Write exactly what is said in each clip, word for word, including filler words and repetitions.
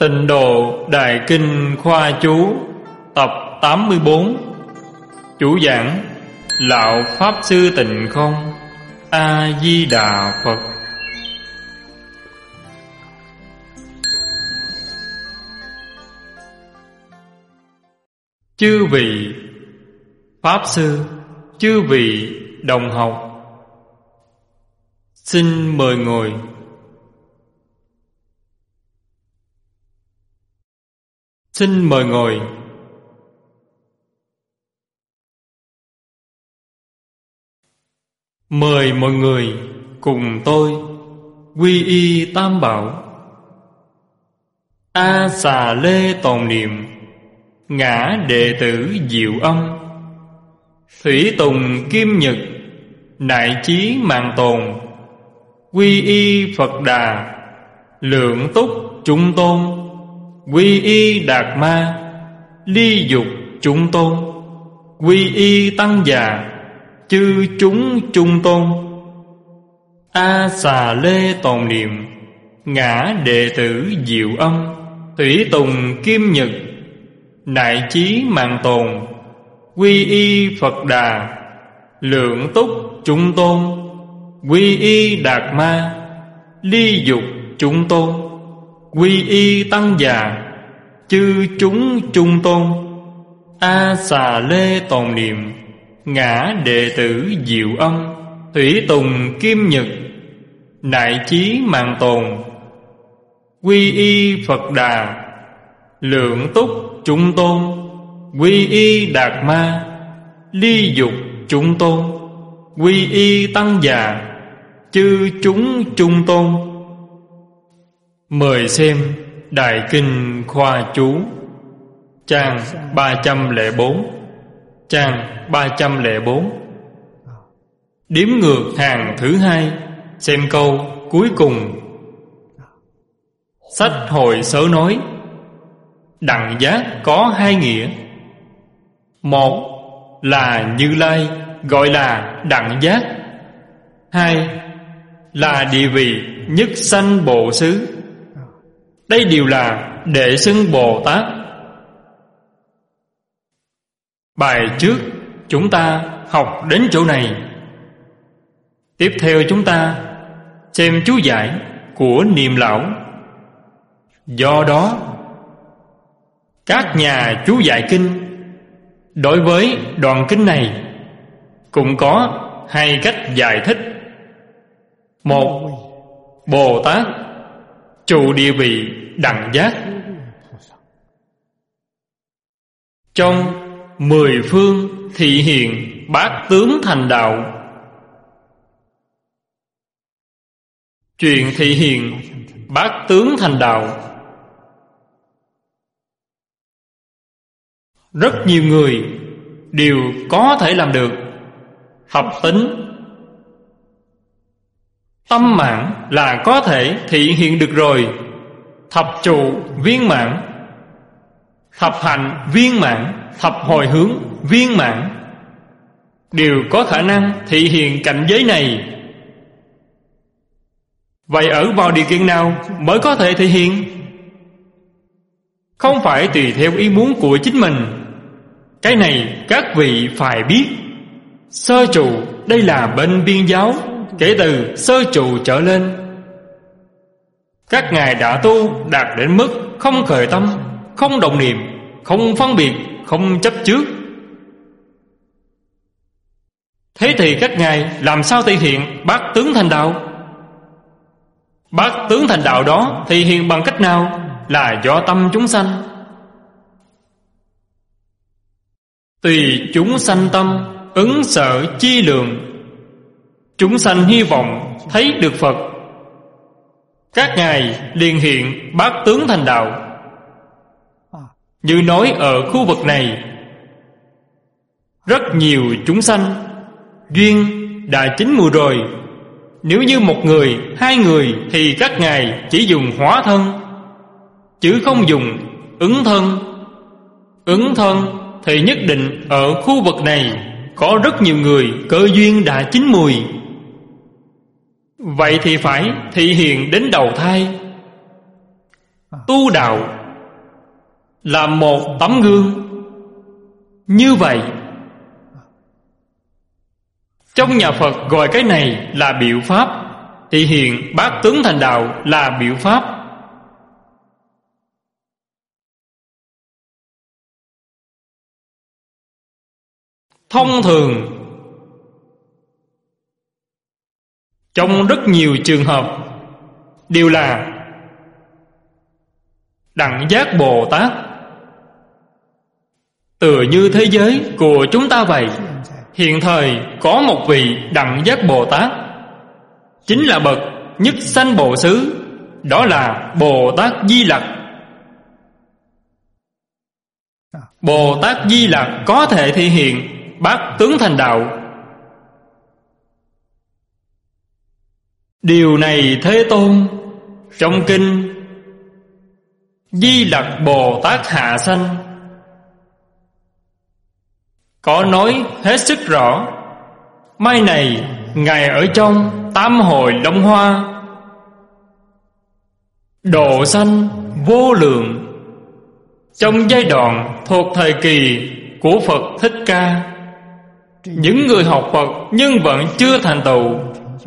Tịnh Độ Đại Kinh Khoa Chú tập tám mươi bốn. Chủ giảng Lão Pháp Sư Tịnh Không. A Di Đà Phật. Chư vị Pháp Sư, chư vị đồng học, xin mời ngồi. Xin mời ngồi. Mời mọi người cùng tôi quy y Tam Bảo. A Xà Lê Tồn Niệm, Ngã Đệ Tử Diệu Âm, Thủy Tùng Kim Nhật, Nại Chí Mạng Tồn, quy y Phật Đà, Lượng Túc Chúng Tôn, quy y Đạt Ma, Ly Dục Chúng Tôn, quy y Tăng Già, chư chúng Trung Tôn. A Xà Lê Tồn Niệm, Ngã Đệ Tử Diệu Âm, Thủy Tùng Kim Nhật, Nại Chí Mạng Tồn, quy y Phật Đà, Lượng Túc Chúng Tôn, quy y Đạt Ma, Ly Dục Chúng Tôn, quy y Tăng Già, chư chúng Trung Tôn. A Xà Lê Tồn Niệm, Ngã Đệ Tử Diệu Âm, Thủy Tùng Kim Nhật, Nại Chí Mạng Tồn, quy y Phật Đà, Lượng Túc Chúng Tôn, quy y Đạt Ma, Ly Dục Chúng Tôn, quy y Tăng Già, chư chúng Trung Tôn. Mời xem Đại Kinh Khoa Chú, trang ba trăm lẻ bốn, trang ba trăm lẻ bốn. Đếm ngược hàng thứ hai, xem câu cuối cùng. Sách Hội Sớ nói đẳng giác có hai nghĩa. Một là Như Lai gọi là đẳng giác. Hai là địa vị nhất sanh Bộ Xứ. Đây đều là đệ xưng Bồ Tát. Bài trước chúng ta học đến chỗ này. Tiếp theo chúng ta xem chú giải của Niệm Lão. Do đó, các nhà chú giải kinh đối với đoạn kinh này cũng có hai cách giải thích. Một, Bồ Tát trụ địa vị đẳng giác. Trong mười phương thị hiện bát tướng thành đạo. Chuyện thị hiện bát tướng thành đạo, rất nhiều người đều có thể làm được. Thập tính tâm mãn là có thể thị hiện được rồi. Thập trụ viên mãn, thập hạnh viên mãn, thập hồi hướng viên mãn đều có khả năng thị hiện cảnh giới này. Vậy ở vào điều kiện nào mới có thể thị hiện? Không phải tùy theo ý muốn của chính mình. Cái này các vị phải biết. Sơ trụ đây là bên Biên giáo, kể từ sơ trụ trở lên, các ngài đã tu đạt đến mức không khởi tâm, không động niệm, không phân biệt, không chấp trước. Thế thì các ngài làm sao thể hiện bát tướng thành đạo? Bát tướng thành đạo đó thể hiện bằng cách nào? Là do tâm chúng sanh. Tùy chúng sanh tâm, ứng sở chi lượng. Chúng sanh hy vọng thấy được Phật, các ngài liền hiện bát tướng thành đạo. Như nói ở khu vực này, rất nhiều chúng sanh duyên đã chín mùi rồi. Nếu như một người, hai người thì các ngài chỉ dùng hóa thân, chứ không dùng ứng thân. Ứng thân thì nhất định ở khu vực này có rất nhiều người cơ duyên đã chín mùi. Vậy thì phải thị hiện đến đầu thai. tu đạo là một tấm gương. Như vậy, trong nhà Phật gọi cái này là biểu pháp, thì hiện bát tướng thành đạo là biểu pháp. Thông thường, trong rất nhiều trường hợp đều là Đẳng Giác Bồ Tát. Tựa như thế giới của chúng ta vậy, hiện thời có một vị Đẳng Giác Bồ Tát, chính là bậc nhất sanh Bộ Xứ, đó là Bồ Tát Di Lặc. Bồ Tát Di Lặc có thể thể hiện bát tướng thành đạo. Điều này Thế Tôn trong kinh Di Lặc Bồ Tát Hạ Sanh có nói hết sức rõ. Mai này Ngài ở trong Tam Hội Long Hoa, độ sanh vô lượng, trong giai đoạn thuộc thời kỳ của Phật Thích Ca. Những người học Phật nhưng vẫn chưa thành tựu,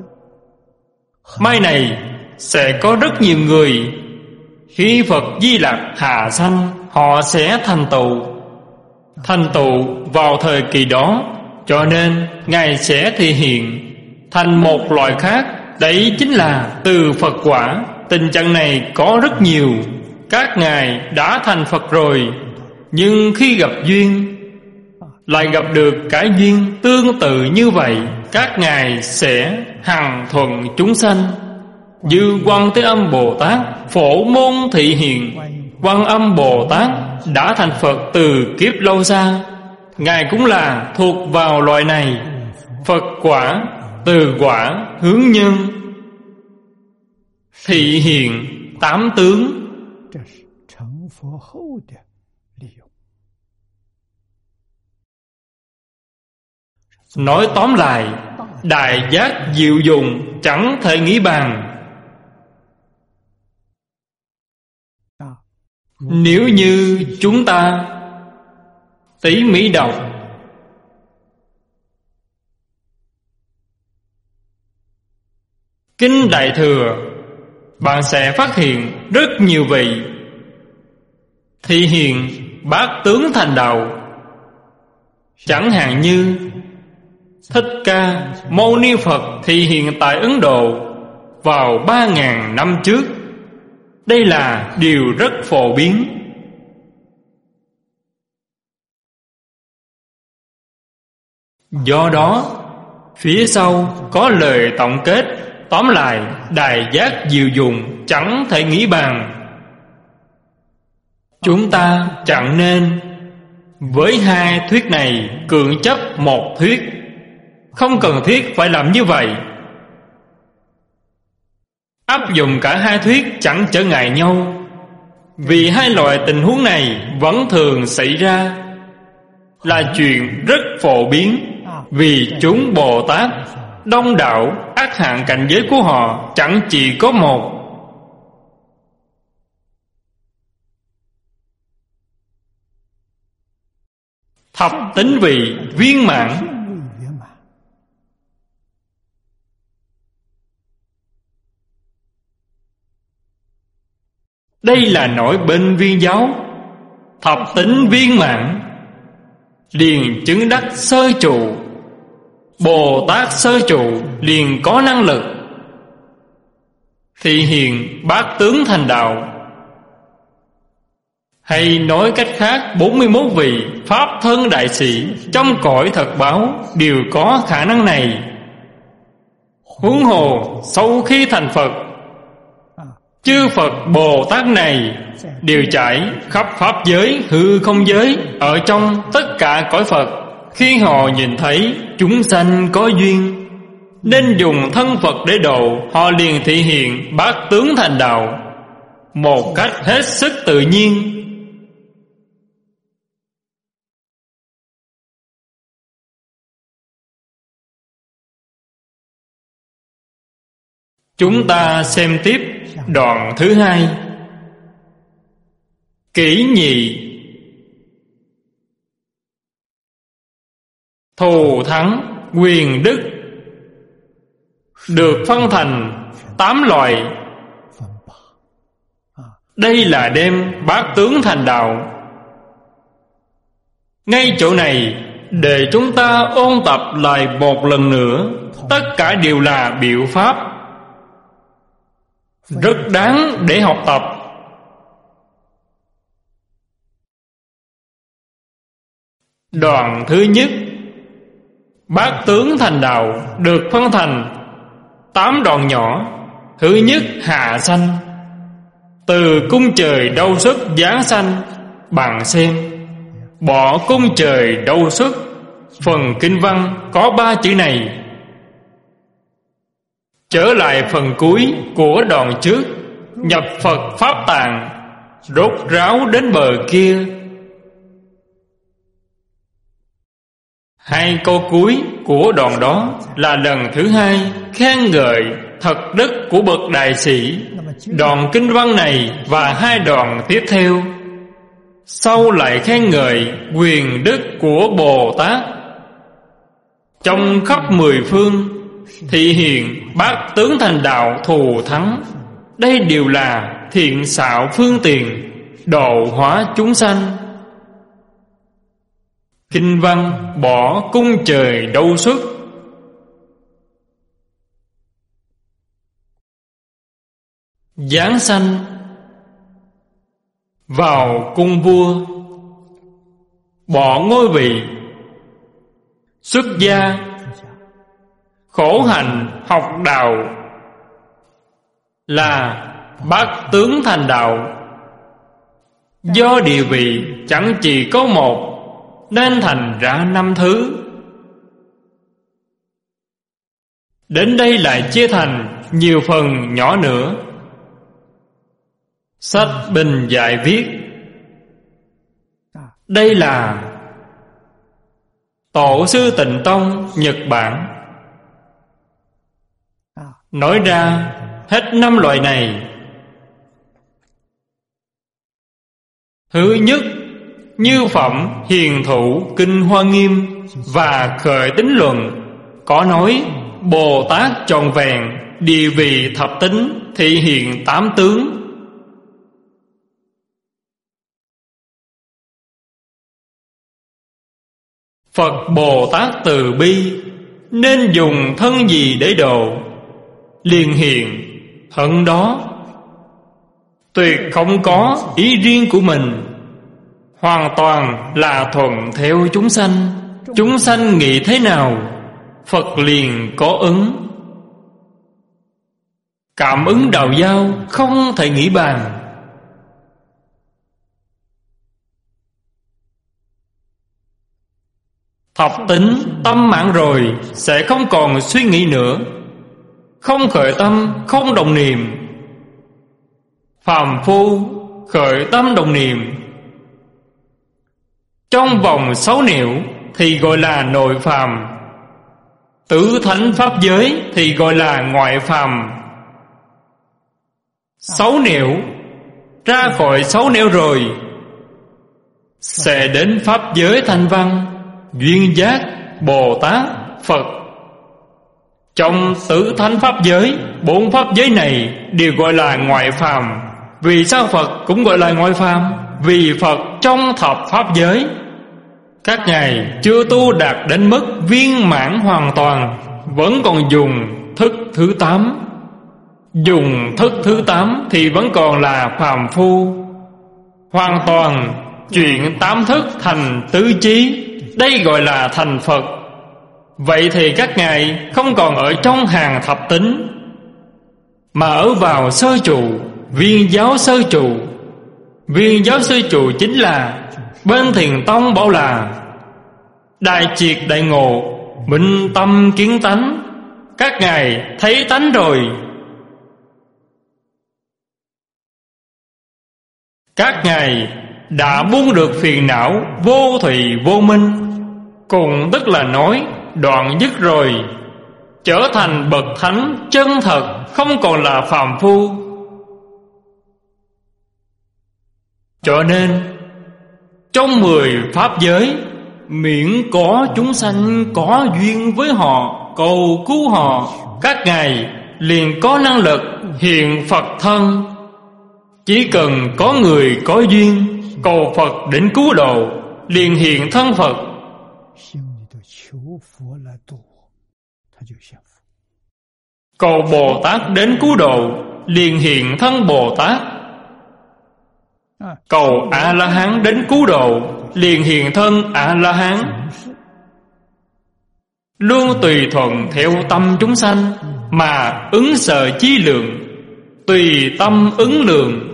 mai này sẽ có rất nhiều người khi Phật Di Lặc hạ sanh, họ sẽ thành tựu. Thành tựu vào thời kỳ đó, cho nên Ngài sẽ thể hiện thành một loại khác. Đấy chính là từ Phật quả. Tình trạng này có rất nhiều. Các ngài đã thành Phật rồi, nhưng khi gặp duyên lại gặp được cái duyên tương tự như vậy, các ngài sẽ hằng thuận chúng sanh. Như Quan Thế Âm Bồ Tát phổ môn thị hiện. Quan Âm Bồ Tát đã thành Phật từ kiếp lâu xa, ngài cũng là thuộc vào loại này. Phật quả, từ quả, hướng nhân, thị hiện tám tướng. Nói tóm lại, đại giác diệu dụng chẳng thể nghĩ bàn. Nếu như chúng ta tỉ mỉ đọc Kinh Đại Thừa, bạn sẽ phát hiện rất nhiều vị thị hiện bát tướng thành đạo. Chẳng hạn như Thích Ca Mâu Ni Phật thị hiện tại Ấn Độ vào ba ngàn năm trước. Đây là điều rất phổ biến. Do đó, phía sau có lời tổng kết. Tóm lại, đại giác diệu dụng chẳng thể nghĩ bàn. Chúng ta chẳng nên với hai thuyết này cưỡng chấp một thuyết. Không cần thiết phải làm như vậy. Áp dụng cả hai thuyết chẳng trở ngại nhau, vì hai loại tình huống này vẫn thường xảy ra, là chuyện rất phổ biến. Vì chúng Bồ Tát đông đảo, ác hạng cảnh giới của họ chẳng chỉ có một. Thập tính vị viên mãn. Đây là nổi bên Viên giáo. Thập tính viên mãn liền chứng đắc sơ trụ. Bồ Tát sơ trụ liền có năng lực thị hiện bát tướng thành đạo. Hay nói cách khác, bốn mươi mốt vị Pháp thân đại sĩ trong cõi thật báo đều có khả năng này. Huống hồ sau khi thành Phật, chư Phật Bồ Tát này đều trải khắp Pháp giới, hư không giới, ở trong tất cả cõi Phật. Khi họ nhìn thấy chúng sanh có duyên nên dùng thân Phật để độ, họ liền thể hiện bát tướng thành đạo một cách hết sức tự nhiên. Chúng ta xem tiếp đoạn thứ hai. Kỷ nhị. Thù thắng quyền đức được phân thành tám loại. Đây là đem bát tướng thành đạo. Ngay chỗ này, để chúng ta ôn tập lại một lần nữa. Tất cả đều là biểu pháp, rất đáng để học tập. Đoạn thứ nhất, bát tướng thành đạo được phân thành tám đoạn nhỏ. Thứ nhất, hạ sanh. Từ cung trời đâu xuất giáng sanh. Bạn xem, bỏ cung trời đâu xuất, phần kinh văn có ba chữ này. Trở lại phần cuối của đoạn trước, nhập Phật Pháp Tạng, rốt ráo đến bờ kia. Hai câu cuối của đoạn đó là lần thứ hai khen ngợi thật đức của bậc đại sĩ. Đoạn kinh văn này và hai đoạn tiếp theo sau lại khen ngợi quyền đức của Bồ Tát. Trong khắp mười phương thị hiện bát tướng thành đạo thù thắng. Đây đều là thiện xảo phương tiện độ hóa chúng sanh. Kinh văn bỏ cung trời đâu xuất. Giáng sanh vào cung vua, bỏ ngôi vị. Xuất gia khổ hạnh học đạo, là bát tướng thành đạo. Do địa vị chẳng chỉ có một, nên thành ra năm thứ. Đến đây lại chia thành nhiều phần nhỏ nữa. Sách bình dạy viết, đây là Tổ sư Tịnh Tông Nhật Bản. Nói ra hết năm loại này. Thứ nhất, Như Phẩm Hiền Thủ Kinh Hoa Nghiêm và Khởi Tính Luận có nói Bồ Tát trọn vẹn, địa vị thập tính, thị hiện tám tướng. Phật Bồ Tát từ bi, nên dùng thân gì để độ, liền hiện hận đó. Tuyệt không có ý riêng của mình, hoàn toàn là thuận theo chúng sanh. Chúng sanh nghĩ thế nào, Phật liền có ứng. Cảm ứng đạo giao không thể nghĩ bàn. Thập tính tâm mãn rồi sẽ không còn suy nghĩ nữa, không khởi tâm, không động niệm. Phàm phu khởi tâm động niệm trong vòng sáu nẻo thì gọi là nội phàm, tứ thánh pháp giới thì gọi là ngoại phàm. Sáu nẻo ra khỏi sáu nẻo rồi sẽ đến pháp giới thanh văn, duyên giác, Bồ Tát, Phật. Trong tứ thánh pháp giới, bốn pháp giới này đều gọi là ngoại phàm. Vì sao Phật cũng gọi là ngoại phàm? Vì Phật trong thập pháp giới, các ngài chưa tu đạt đến mức viên mãn hoàn toàn, vẫn còn dùng thức thứ tám. Dùng thức thứ tám thì vẫn còn là phàm phu. Hoàn toàn chuyển tám thức thành tứ chí, đây gọi là thành Phật. Vậy thì các ngài không còn ở trong hàng thập tính, mà ở vào sơ trụ, viên giáo sơ trụ. Viên giáo sơ trụ chính là bên Thiền Tông bảo là đại triệt đại ngộ, minh tâm kiến tánh. Các ngài thấy tánh rồi. Các ngài đã buông được phiền não vô thủy vô minh, cùng tức là nói đoạn dứt rồi, trở thành bậc thánh chân thật, không còn là phàm phu. Cho nên trong mười pháp giới, miễn có chúng sanh có duyên với họ, cầu cứu họ, các ngài liền có năng lực hiện Phật thân. Chỉ cần có người có duyên cầu Phật đến cứu độ, liền hiện thân Phật. Cầu Bồ Tát đến cứu độ, liền hiện thân Bồ Tát. Cầu A-la-hán đến cứu độ, liền hiện thân A-la-hán. Luôn tùy thuận theo tâm chúng sanh, mà ứng sở chí lượng, tùy tâm ứng lượng.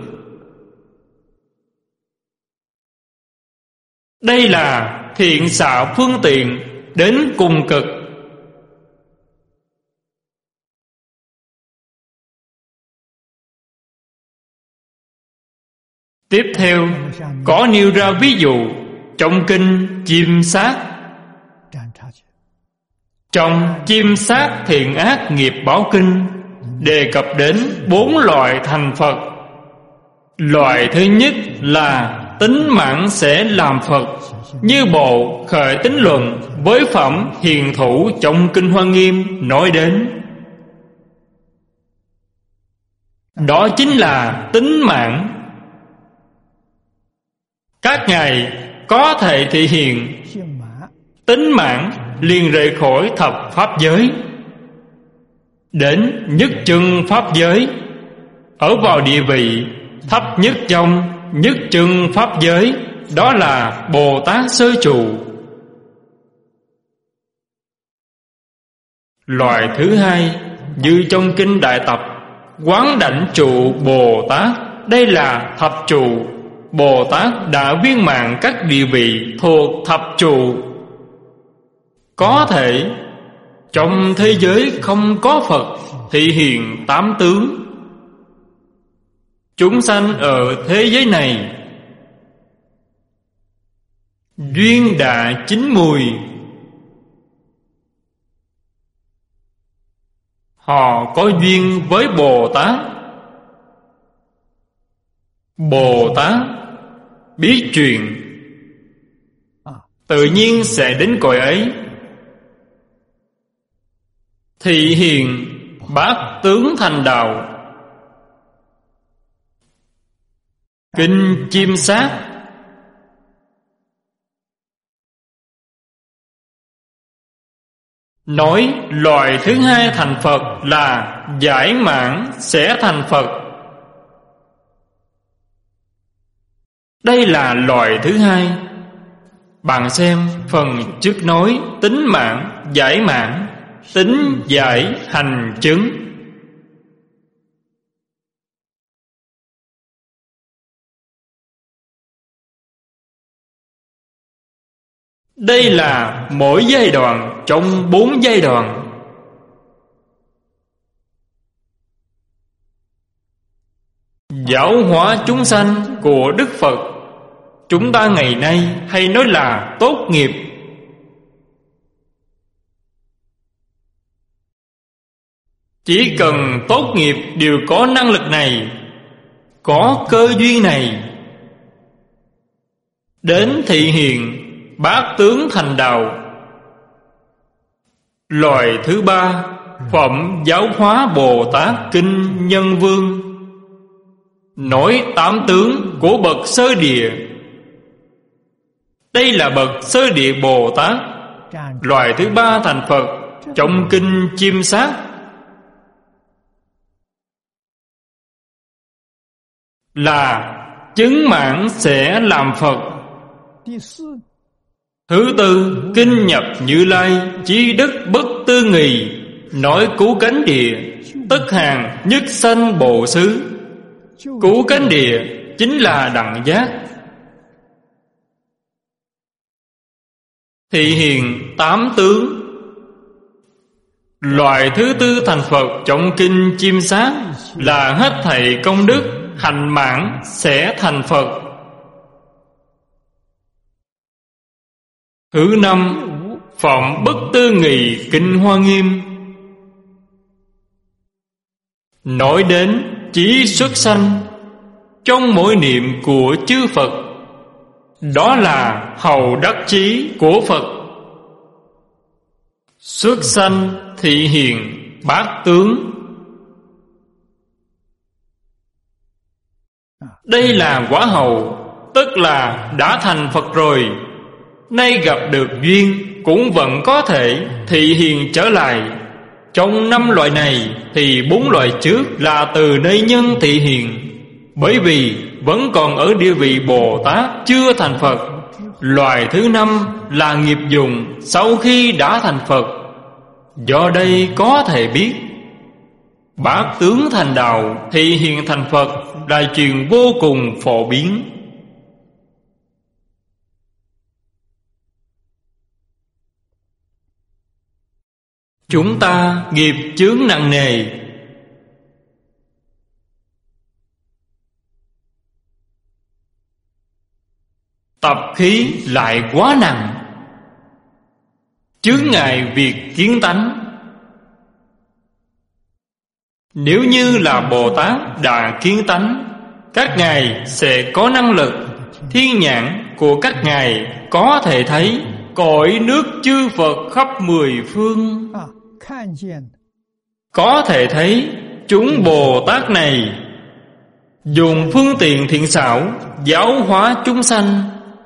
Đây là thiện xạ phương tiện đến cùng cực. Tiếp theo có nêu ra ví dụ trong kinh Chiêm Sát. Trong Chiêm Sát Thiện Ác Nghiệp Báo Kinh đề cập đến bốn loại thành Phật. Loại thứ nhất là tính mạng sẽ làm Phật, như bộ Khởi Tính Luận với phẩm Hiền Thủ trong kinh Hoa Nghiêm nói đến. Đó chính là tính mạng. Các ngài có thể thể hiện tính mạng liền rời khỏi thập pháp giới, đến nhất chân pháp giới, ở vào địa vị thấp nhất trong nhất chân pháp giới, đó là Bồ Tát Sơ Trụ. Loại thứ hai, như trong kinh Đại Tập, Quán Đảnh Trụ Bồ Tát, đây là thập trụ. Bồ Tát đã viên mãn các địa vị thuộc thập trụ. Có thể trong thế giới không có Phật, thị hiện tám tướng. Chúng sanh ở thế giới này duyên đã chín mùi, họ có duyên với Bồ Tát. Bồ Tát biết chuyện, tự nhiên sẽ đến cõi ấy, thị hiện bát tướng thành đạo. Kinh Chiêm Sát nói loại thứ hai thành Phật là giải mãn sẽ thành Phật. Đây là loại thứ hai. Bạn xem phần trước nói tính mạng, giải mãn, tính giải hành chứng. Đây là mỗi giai đoạn trong bốn giai đoạn. Giáo hóa chúng sanh của Đức Phật, chúng ta ngày nay hay nói là tốt nghiệp. Chỉ cần tốt nghiệp đều có năng lực này, có cơ duyên này, đến thị hiện bát tướng thành đạo. Loại thứ ba, phẩm Giáo hóa Bồ Tát Kinh Nhân Vương, nói tám tướng của bậc sơ địa. Đây là bậc sơ địa Bồ Tát. Loại thứ ba thành Phật trong kinh Chiêm Sát là chứng mãn sẽ làm Phật. Thứ tư, kinh nhập Như Lai chí đức bất tư nghì, nói cứu cánh địa, tất hàng nhất sanh bộ xứ. Cứu cánh địa chính là đẳng giác, thị hiện tám tướng. Loại thứ tư thành Phật trong kinh Chiêm Sát là hết thảy công đức hành mãn sẽ thành Phật. Thứ năm, phẩm bất tư nghì kinh Hoa Nghiêm, nói đến chí xuất sanh, trong mỗi niệm của chư Phật. Đó là hầu đắc chí của Phật. Xuất sanh thị hiện bát tướng. Đây là quả hầu, tức là đã thành Phật rồi. Nay gặp được duyên, cũng vẫn có thể thị hiện trở lại. Trong năm loại này thì bốn loại trước là từ nơi nhân thị hiện, bởi vì vẫn còn ở địa vị Bồ Tát chưa thành Phật. Loại thứ năm là nghiệp dụng sau khi đã thành Phật. Do đây có thể biết, bát tướng thành đạo thị hiện thành Phật là chuyện vô cùng phổ biến. Chúng ta nghiệp chướng nặng nề, tập khí lại quá nặng, chướng ngại việc kiến tánh. Nếu như là Bồ Tát đã kiến tánh, các ngài sẽ có năng lực. Thiên nhãn của các ngài có thể thấy cõi nước chư Phật khắp mười phương. Có thể thấy chúng Bồ Tát này dùng phương tiện thiện xảo giáo hóa chúng sanh,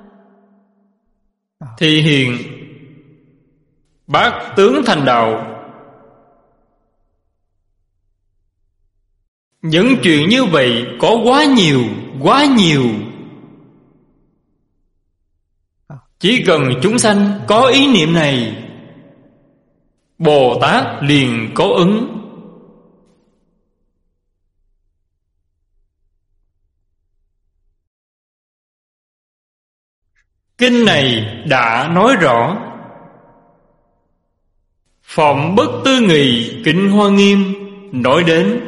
thì hiện bát tướng thành đạo. Những chuyện như vậy có quá nhiều, quá nhiều. Chỉ cần chúng sanh có ý niệm này, Bồ Tát liền có ứng. Kinh này đã nói rõ: Phẩm bất tư nghị kinh Hoa Nghiêm nói đến,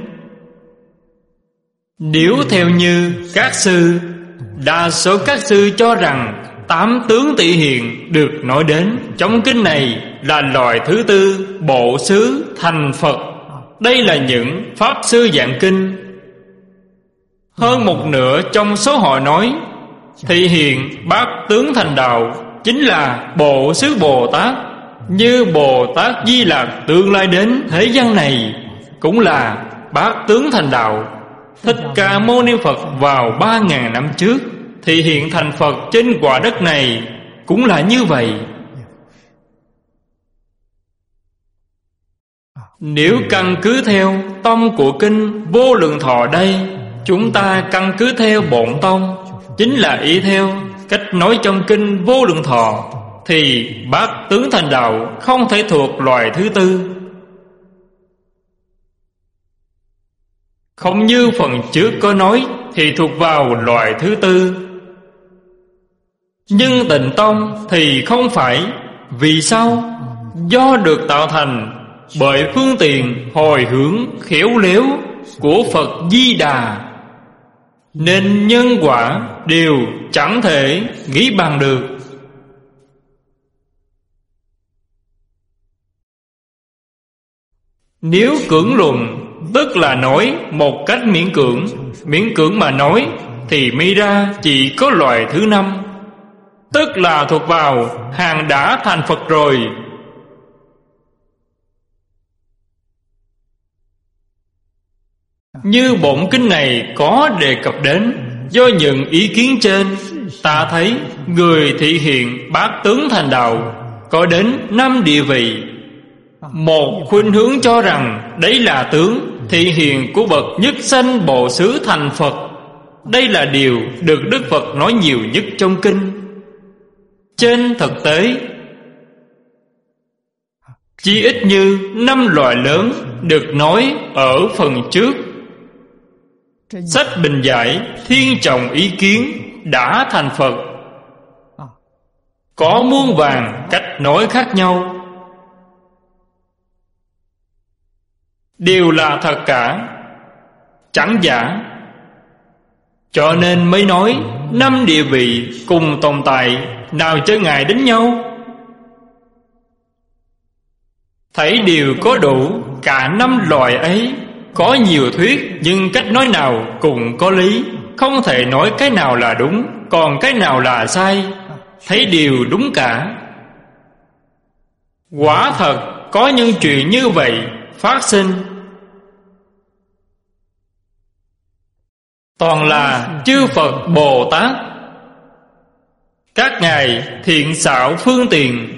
nếu theo như các sư, đa số các sư cho rằng tám tướng thị hiện được nói đến trong kinh này là loại thứ tư bộ xứ thành Phật. Đây là những pháp sư giảng kinh. Hơn một nửa trong số họ nói thị hiện bát tướng thành đạo chính là bộ xứ Bồ Tát. Như Bồ Tát Di Lặc tương lai đến thế gian này cũng là bát tướng thành đạo. Thích Ca Mâu Ni Phật vào ba ngàn năm trước thì hiện thành Phật trên quả đất này cũng là như vậy. Nếu căn cứ theo tông của kinh Vô Lượng Thọ đây, chúng ta căn cứ theo bổn tông, chính là y theo cách nói trong kinh Vô Lượng Thọ, thì bát tướng thành đạo không thể thuộc loại thứ tư. Không như phần trước có nói thì thuộc vào loại thứ tư. Nhưng Tịnh Tông thì không phải. Vì sao? Do được tạo thành bởi phương tiện hồi hướng khéo léo của Phật Di Đà, nên nhân quả đều chẳng thể nghĩ bằng được. Nếu cưỡng luận, tức là nói một cách miễn cưỡng. Miễn cưỡng mà nói thì mi ra chỉ có loại thứ năm, tức là thuộc vào hàng đã thành Phật rồi. Như bổn kinh này có đề cập đến, do những ý kiến trên, ta thấy người thị hiện bát tướng thành đạo có đến năm địa vị. Một khuynh hướng cho rằng đấy là tướng thị hiện của bậc nhất sanh bộ xứ thành Phật. Đây là điều được Đức Phật nói nhiều nhất trong kinh. Trên thực tế, chỉ ít như năm loại lớn được nói ở phần trước. Sách Bình Giải thiên trọng ý kiến đã thành Phật, có muôn vàn cách nói khác nhau, đều là thật cả, chẳng giả. Cho nên mới nói năm địa vị cùng tồn tại, nào chớ ngại đến nhau. Thấy đều có đủ cả năm loại ấy. Có nhiều thuyết, nhưng cách nói nào cũng có lý, không thể nói cái nào là đúng, còn cái nào là sai, thấy đều đúng cả. Quả thật có những chuyện như vậy phát sinh, toàn là chư Phật Bồ Tát. Các ngài thiện xảo phương tiện,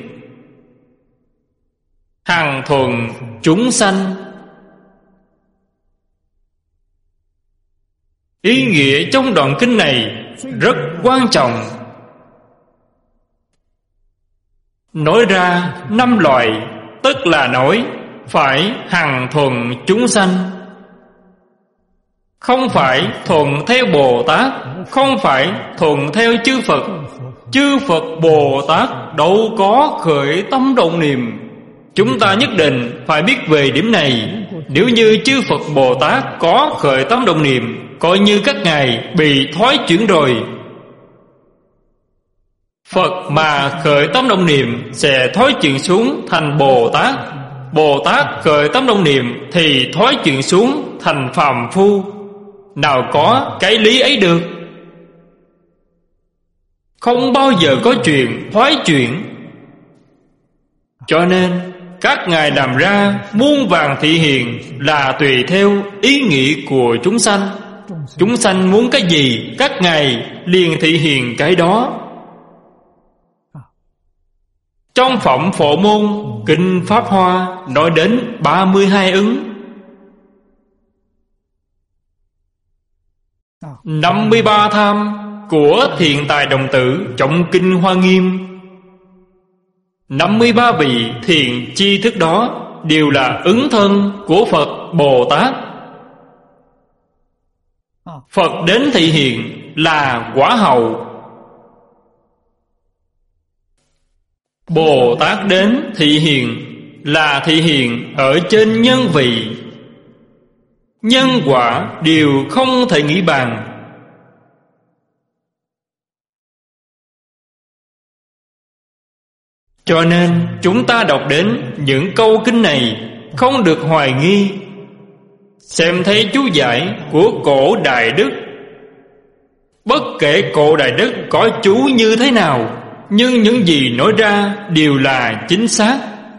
hằng thuận chúng sanh. Ý nghĩa trong đoạn kinh này rất quan trọng. Nói ra năm loại, tức là nói phải hằng thuận chúng sanh, không phải thuận theo Bồ Tát, không phải thuận theo chư Phật. Chư Phật Bồ Tát đâu có khởi tâm động niệm. Chúng ta nhất định phải biết về điểm này. Nếu như chư Phật Bồ Tát có khởi tâm động niệm, coi như các ngài bị thoái chuyển rồi. Phật mà khởi tâm động niệm sẽ thoái chuyển xuống thành Bồ Tát. Bồ Tát khởi tâm động niệm thì thoái chuyển xuống thành phàm phu. Nào có cái lý ấy được. Không bao giờ có chuyện thoái chuyển. Cho nên các ngài làm ra muôn vàn thị hiện là tùy theo ý nghĩ của chúng sanh. Chúng sanh muốn cái gì, các ngài liền thị hiện cái đó. Trong phẩm Phổ Môn Kinh Pháp Hoa nói đến ba mươi hai ứng, năm mươi ba tham của Thiện Tài Đồng Tử trong Kinh Hoa Nghiêm. Năm mươi ba vị thiện chi thức đó đều là ứng thân của Phật Bồ Tát. Phật đến thị hiện là quả hậu, Bồ Tát đến thị hiện là thị hiện ở trên nhân vị. Nhân quả đều không thể nghĩ bàn. Cho nên chúng ta đọc đến những câu kinh này không được hoài nghi. Xem thấy chú giải của cổ Đại Đức. Bất kể cổ Đại Đức có chú như thế nào, nhưng những gì nói ra đều là chính xác.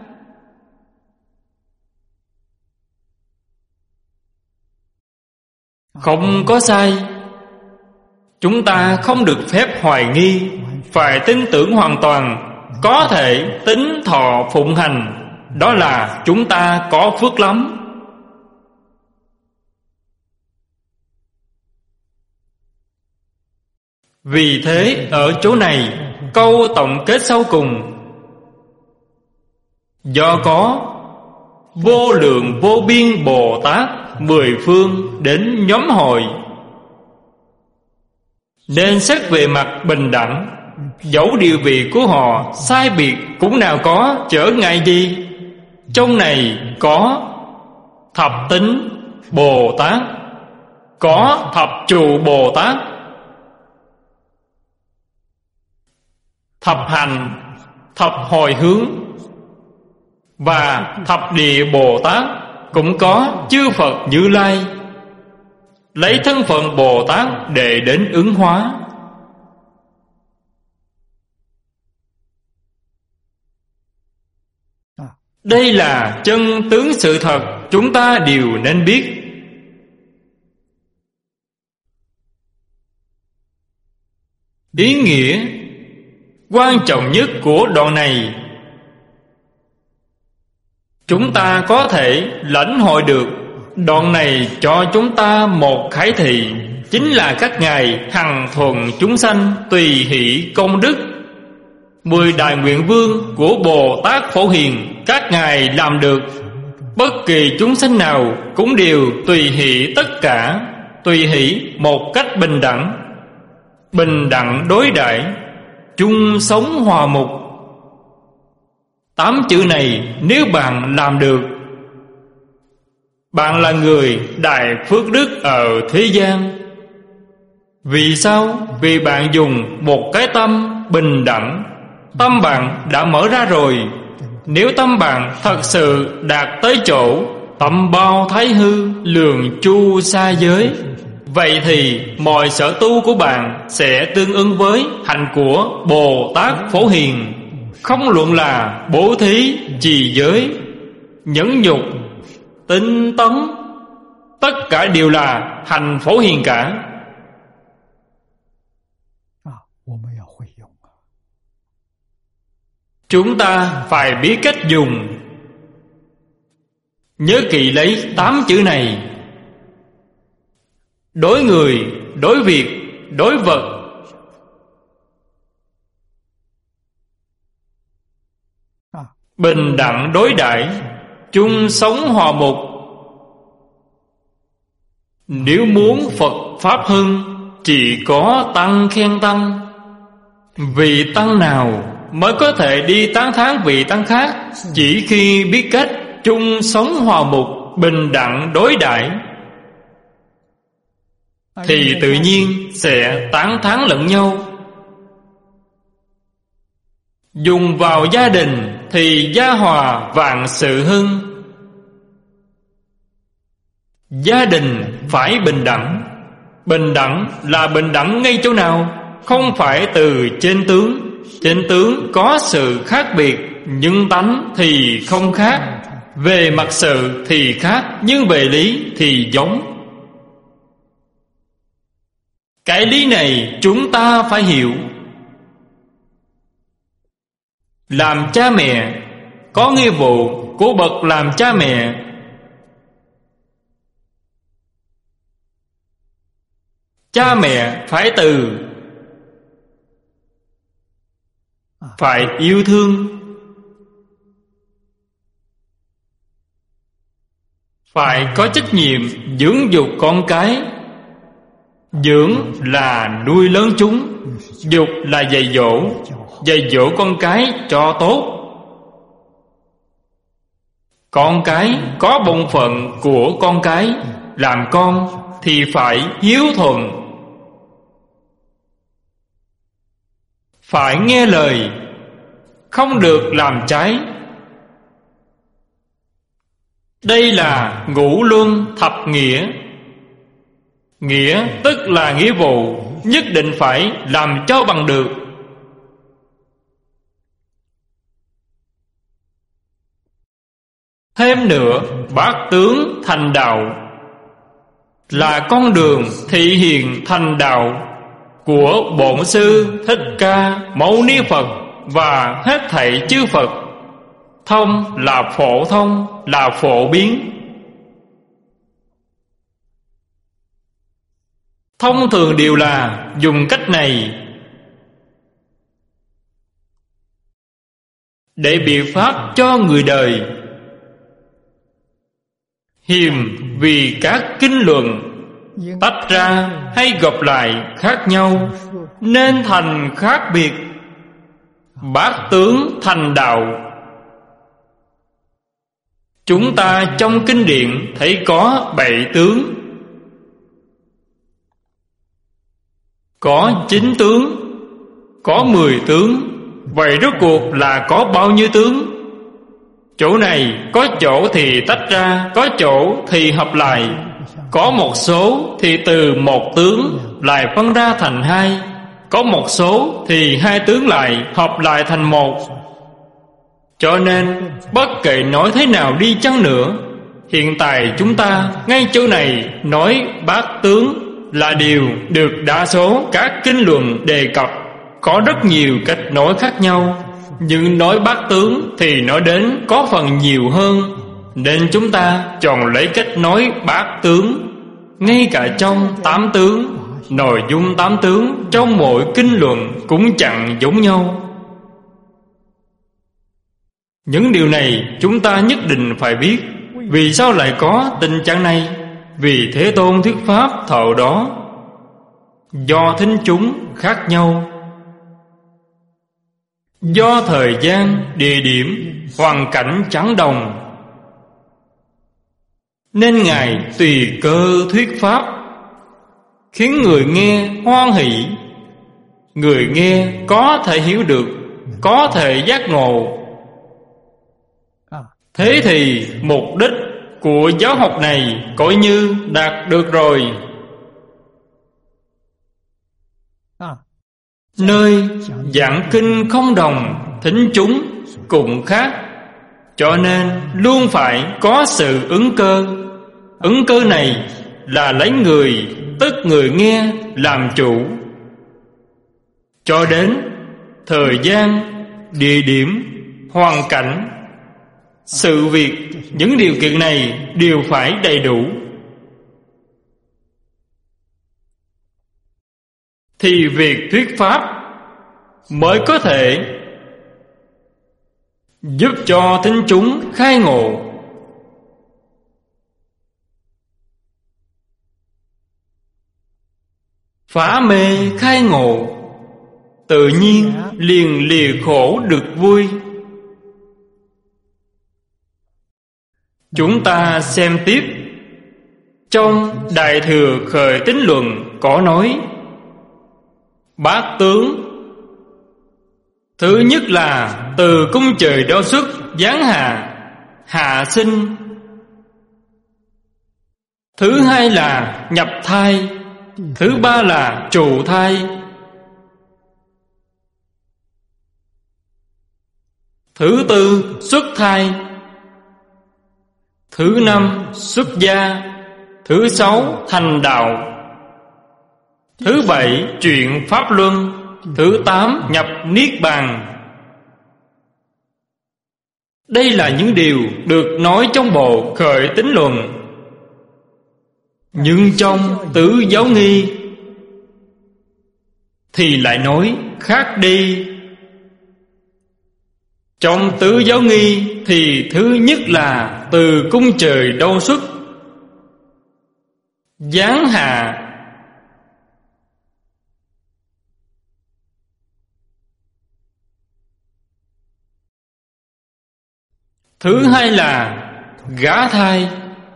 Không có sai. Chúng ta không được phép hoài nghi, phải tin tưởng hoàn toàn. Có thể tín thọ phụng hành, đó là chúng ta có phước lắm. Vì thế ở chỗ này câu tổng kết sau cùng: do có vô lượng vô biên Bồ Tát mười phương đến nhóm hội, nên xét về mặt bình đẳng. Dẫu địa vị của họ sai biệt cũng nào có trở ngại gì. Trong này có thập tính Bồ Tát, có thập trụ Bồ Tát, thập hành, thập hồi hướng và thập địa Bồ Tát. Cũng có chư Phật Như Lai lấy thân phận Bồ Tát để đến ứng hóa. Đây là chân tướng sự thật, chúng ta đều nên biết. Ý nghĩa quan trọng nhất của đoạn này, chúng ta có thể lãnh hội được. Đoạn này cho chúng ta một khải thị, chính là các ngài hằng thuận chúng sanh, tùy hỷ công đức. Mười đại nguyện vương của Bồ Tát Phổ Hiền, các ngài làm được. Bất kỳ chúng sanh nào cũng đều tùy hỷ tất cả, tùy hỷ một cách bình đẳng, bình đẳng đối đãi, chung sống hòa mục. Tám chữ này nếu bạn làm được, bạn là người đại phước đức ở thế gian. Vì sao? Vì bạn dùng một cái tâm bình đẳng. Tâm bạn đã mở ra rồi. Nếu tâm bạn thật sự đạt tới chỗ tâm bao thái hư, lường chu xa giới, Vậy thì mọi sở tu của bạn sẽ tương ứng với hạnh của Bồ Tát Phổ Hiền. Không luận là bố thí, trì giới, nhẫn nhục, tinh tấn, tất cả đều là hành Phổ Hiền cả. Chúng ta phải biết cách dùng. Nhớ kỹ lấy tám chữ này: đối người, đối việc, đối vật. Bình đẳng đối đãi, chung sống hòa mục. Nếu muốn Phật Pháp hưng, chỉ có tăng khen tăng. Vị tăng nào mới có thể đi tán thán vị tăng khác? Chỉ khi biết cách chung sống hòa mục, bình đẳng đối đãi, thì tự nhiên sẽ tán thán lẫn nhau. Dùng vào gia đình thì gia hòa vạn sự hưng. Gia đình phải bình đẳng. Bình đẳng là bình đẳng ngay chỗ nào? Không phải từ trên tướng. Trên tướng có sự khác biệt, nhưng tánh thì không khác. Về mặt sự thì khác, nhưng về lý thì giống. Cái lý này chúng ta phải hiểu. Làm cha mẹ có nghĩa vụ của bậc làm cha mẹ. Cha mẹ phải từ, phải yêu thương, phải có trách nhiệm dưỡng dục con cái. Dưỡng là nuôi lớn chúng, dục là dạy dỗ, dạy dỗ con cái cho tốt. Con cái có bổn phận của con cái. Làm con thì phải hiếu thuận, phải nghe lời, không được làm trái. Đây là ngũ luân thập nghĩa. Nghĩa tức là nghĩa vụ, nhất định phải làm cho bằng được. Thêm nữa, bát tướng thành đạo là con đường thị hiện thành đạo của Bổn Sư Thích Ca Mâu Ni Phật và hết thảy chư Phật. Thông là phổ thông, là phổ biến. Thông thường đều là dùng cách này để biện pháp cho người đời. Hiềm vì các kinh luận tách ra hay gộp lại khác nhau, nên thành khác biệt. Bát tướng thành đạo. Chúng ta trong kinh điển thấy có bảy tướng, có chín tướng, có mười tướng. Vậy rốt cuộc là có bao nhiêu tướng? Chỗ này có chỗ thì tách ra, có chỗ thì hợp lại. Có một số thì từ một tướng lại phân ra thành hai, có một số thì hai tướng lại hợp lại thành một. Cho nên bất kể nói thế nào đi chăng nữa, hiện tại chúng ta ngay chỗ này nói bát tướng là điều được đa số các kinh luận đề cập. Có rất nhiều cách nói khác nhau, nhưng nói bát tướng thì nói đến có phần nhiều hơn, nên chúng ta chọn lấy cách nói bát tướng. Ngay cả trong tám tướng, nội dung tám tướng trong mỗi kinh luận cũng chẳng giống nhau. Những điều này chúng ta nhất định phải biết. Vì sao lại có tình trạng này? Vì Thế Tôn thuyết pháp thọ đó do thính chúng khác nhau, do thời gian, địa điểm, hoàn cảnh chẳng đồng, nên Ngài tùy cơ thuyết pháp, khiến người nghe hoan hỷ. Người nghe có thể hiểu được, có thể giác ngộ. Thế thì mục đích của giáo học này coi như đạt được rồi. Nơi giảng kinh không đồng, thính chúng cũng khác. Cho nên luôn phải có sự ứng cơ. Ứng cơ này là lấy người, tức người nghe làm chủ. Cho đến thời gian, địa điểm, hoàn cảnh, sự việc, những điều kiện này đều phải đầy đủ, thì việc thuyết pháp mới có thể giúp cho thính chúng khai ngộ. Phá mê khai ngộ, tự nhiên liền lìa khổ được vui. Chúng ta xem tiếp. Trong Đại Thừa Khởi Tín Luận có nói: bát tướng, thứ nhất là từ cung trời đó xuất, giáng hạ, hạ sinh. Thứ hai là nhập thai. Thứ ba là trụ thai. Thứ tư xuất thai. Thứ năm xuất gia. Thứ sáu thành đạo. Thứ bảy chuyện pháp luân. Thứ tám nhập niết bàn. Đây là những điều được nói trong bộ Khởi Tín Luận. Nhưng trong Tứ Giáo Nghi thì lại nói khác đi. Trong Tứ Giáo Nghi thì thứ nhất là từ cung trời đâu xuất, giáng hạ. Thứ hai là gả thai.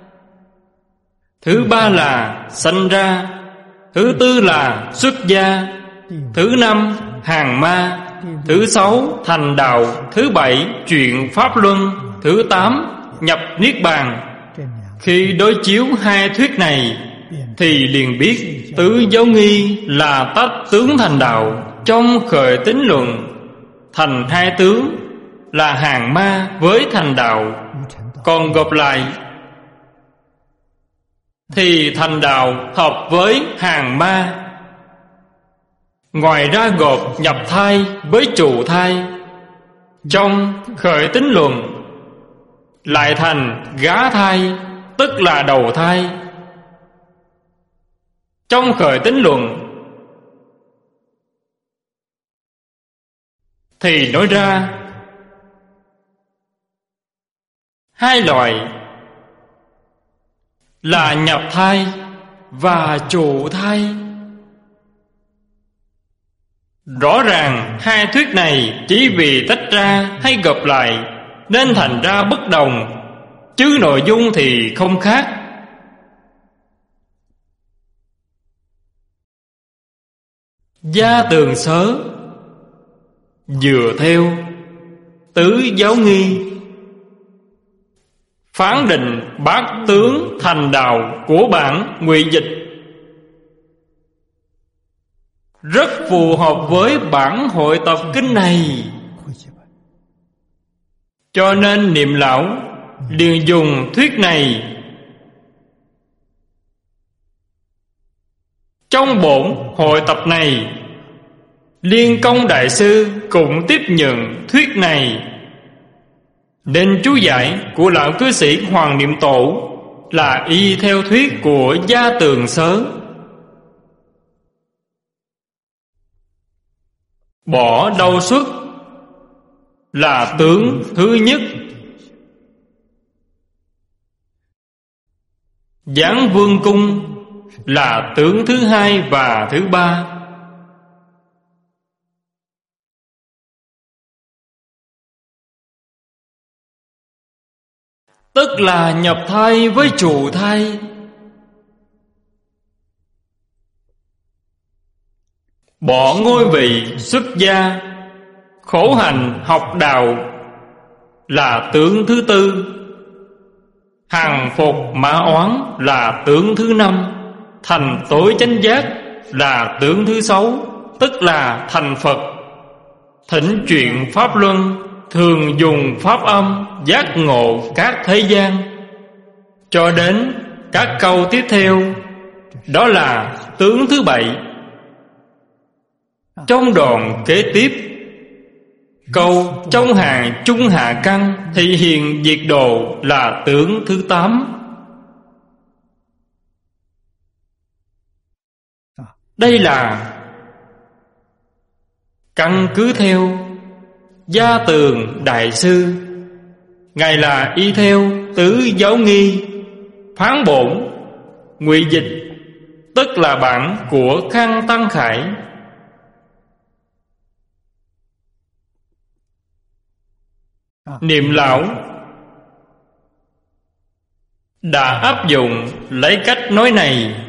Thứ ba là sanh ra. Thứ tư là xuất gia. Thứ năm hàng ma. Thứ sáu thành đạo. Thứ bảy chuyện pháp luân. Thứ tám nhập niết bàn. Khi đối chiếu hai thuyết này thì liền biết Tứ Giáo Nghi là tách tướng thành đạo. Trong Khởi Tín Luận thành hai tướng là hàng ma với thành đạo. Còn gộp lại thì thành đạo hợp với hàng ma. Ngoài ra gộp nhập thai với trụ thai. Trong Khởi Tín Luận lại thành gá thai, tức là đầu thai. Trong Khởi Tín Luận thì nói ra hai loại là nhập thai và trụ thai. Rõ ràng hai thuyết này chỉ vì tách ra hay gộp lại nên thành ra bất đồng, chứ nội dung thì không khác. Gia Tường Sớ dựa theo Tứ Giáo Nghi phán định bát tướng thành đạo của bản Ngụy Dịch rất phù hợp với bản hội tập kinh này. Cho nên Niệm Lão liền dùng thuyết này. Trong bổn hội tập này, Liên Công Đại Sư cũng tiếp nhận thuyết này, nên chú giải của lão cư sĩ Hoàng Niệm Tổ là y theo thuyết của Gia Tường Sớ. Bỏ đâu xuất là tướng thứ nhất, Giáng Vương Cung là tướng thứ hai và thứ ba. Tức là nhập thai với trụ thai. Bỏ ngôi vị xuất gia, khổ hành học đạo là tướng thứ tư. Hàng phục mã oán là tướng thứ năm. Thành tối chánh giác là tướng thứ sáu. tức là thành Phật. Thỉnh chuyện Pháp Luân, thường dùng Pháp âm giác ngộ các thế gian. Cho đến các câu tiếp theo, đó là tướng thứ bảy. Trong đoạn kế tiếp, câu trong hàng trung hạ căn thị hiện diệt độ là tướng thứ tám. Đây là căn cứ theo Gia Tường Đại Sư, ngài là y theo Tứ Giáo Nghi phán bổn ngụy dịch, tức là bản của Khang Tăng Khải. Niệm lão đã áp dụng lấy cách nói này.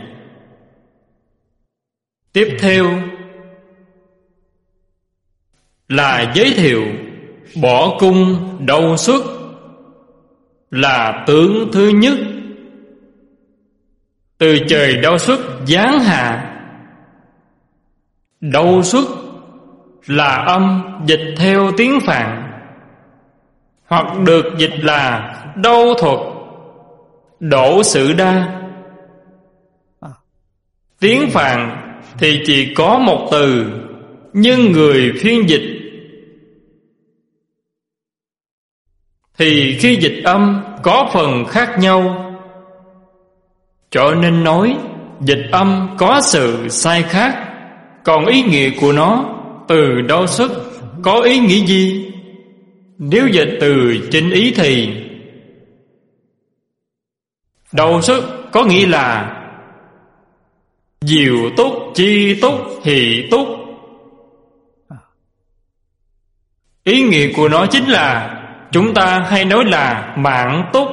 Tiếp theo là giới thiệu bỏ cung đầu xuất là tướng thứ nhất. Từ trời đau xuất giáng hạ. Đau xuất là âm dịch theo tiếng Phạn, hoặc được dịch là đau thuật, đổ sự đa. Tiếng Phạn thì chỉ có một từ, nhưng người phiên dịch thì khi dịch âm có phần khác nhau, cho nên nói dịch âm có sự sai khác. Còn ý nghĩa của nó từ đâu xuất, có ý nghĩa gì? Nếu dịch từ chính ý thì đầu xuất có nghĩa là diệu túc, chi túc, hỷ túc. Ý nghĩa của nó chính là chúng ta hay nói là mạng túc.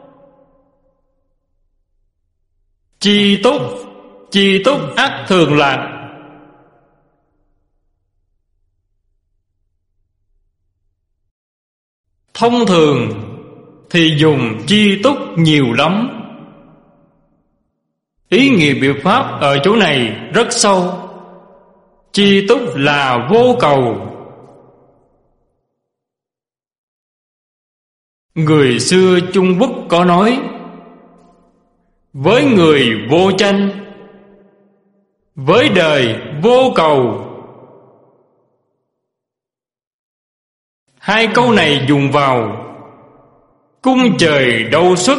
Chi túc, chi túc ắt thường lạc. Thông thường thì dùng chi túc nhiều lắm. Ý nghĩa biểu pháp ở chỗ này rất sâu. Chi túc là vô cầu. Người xưa Trung Quốc có nói: với người vô tranh, với đời vô cầu. Hai câu này dùng vào cung trời đâu xuất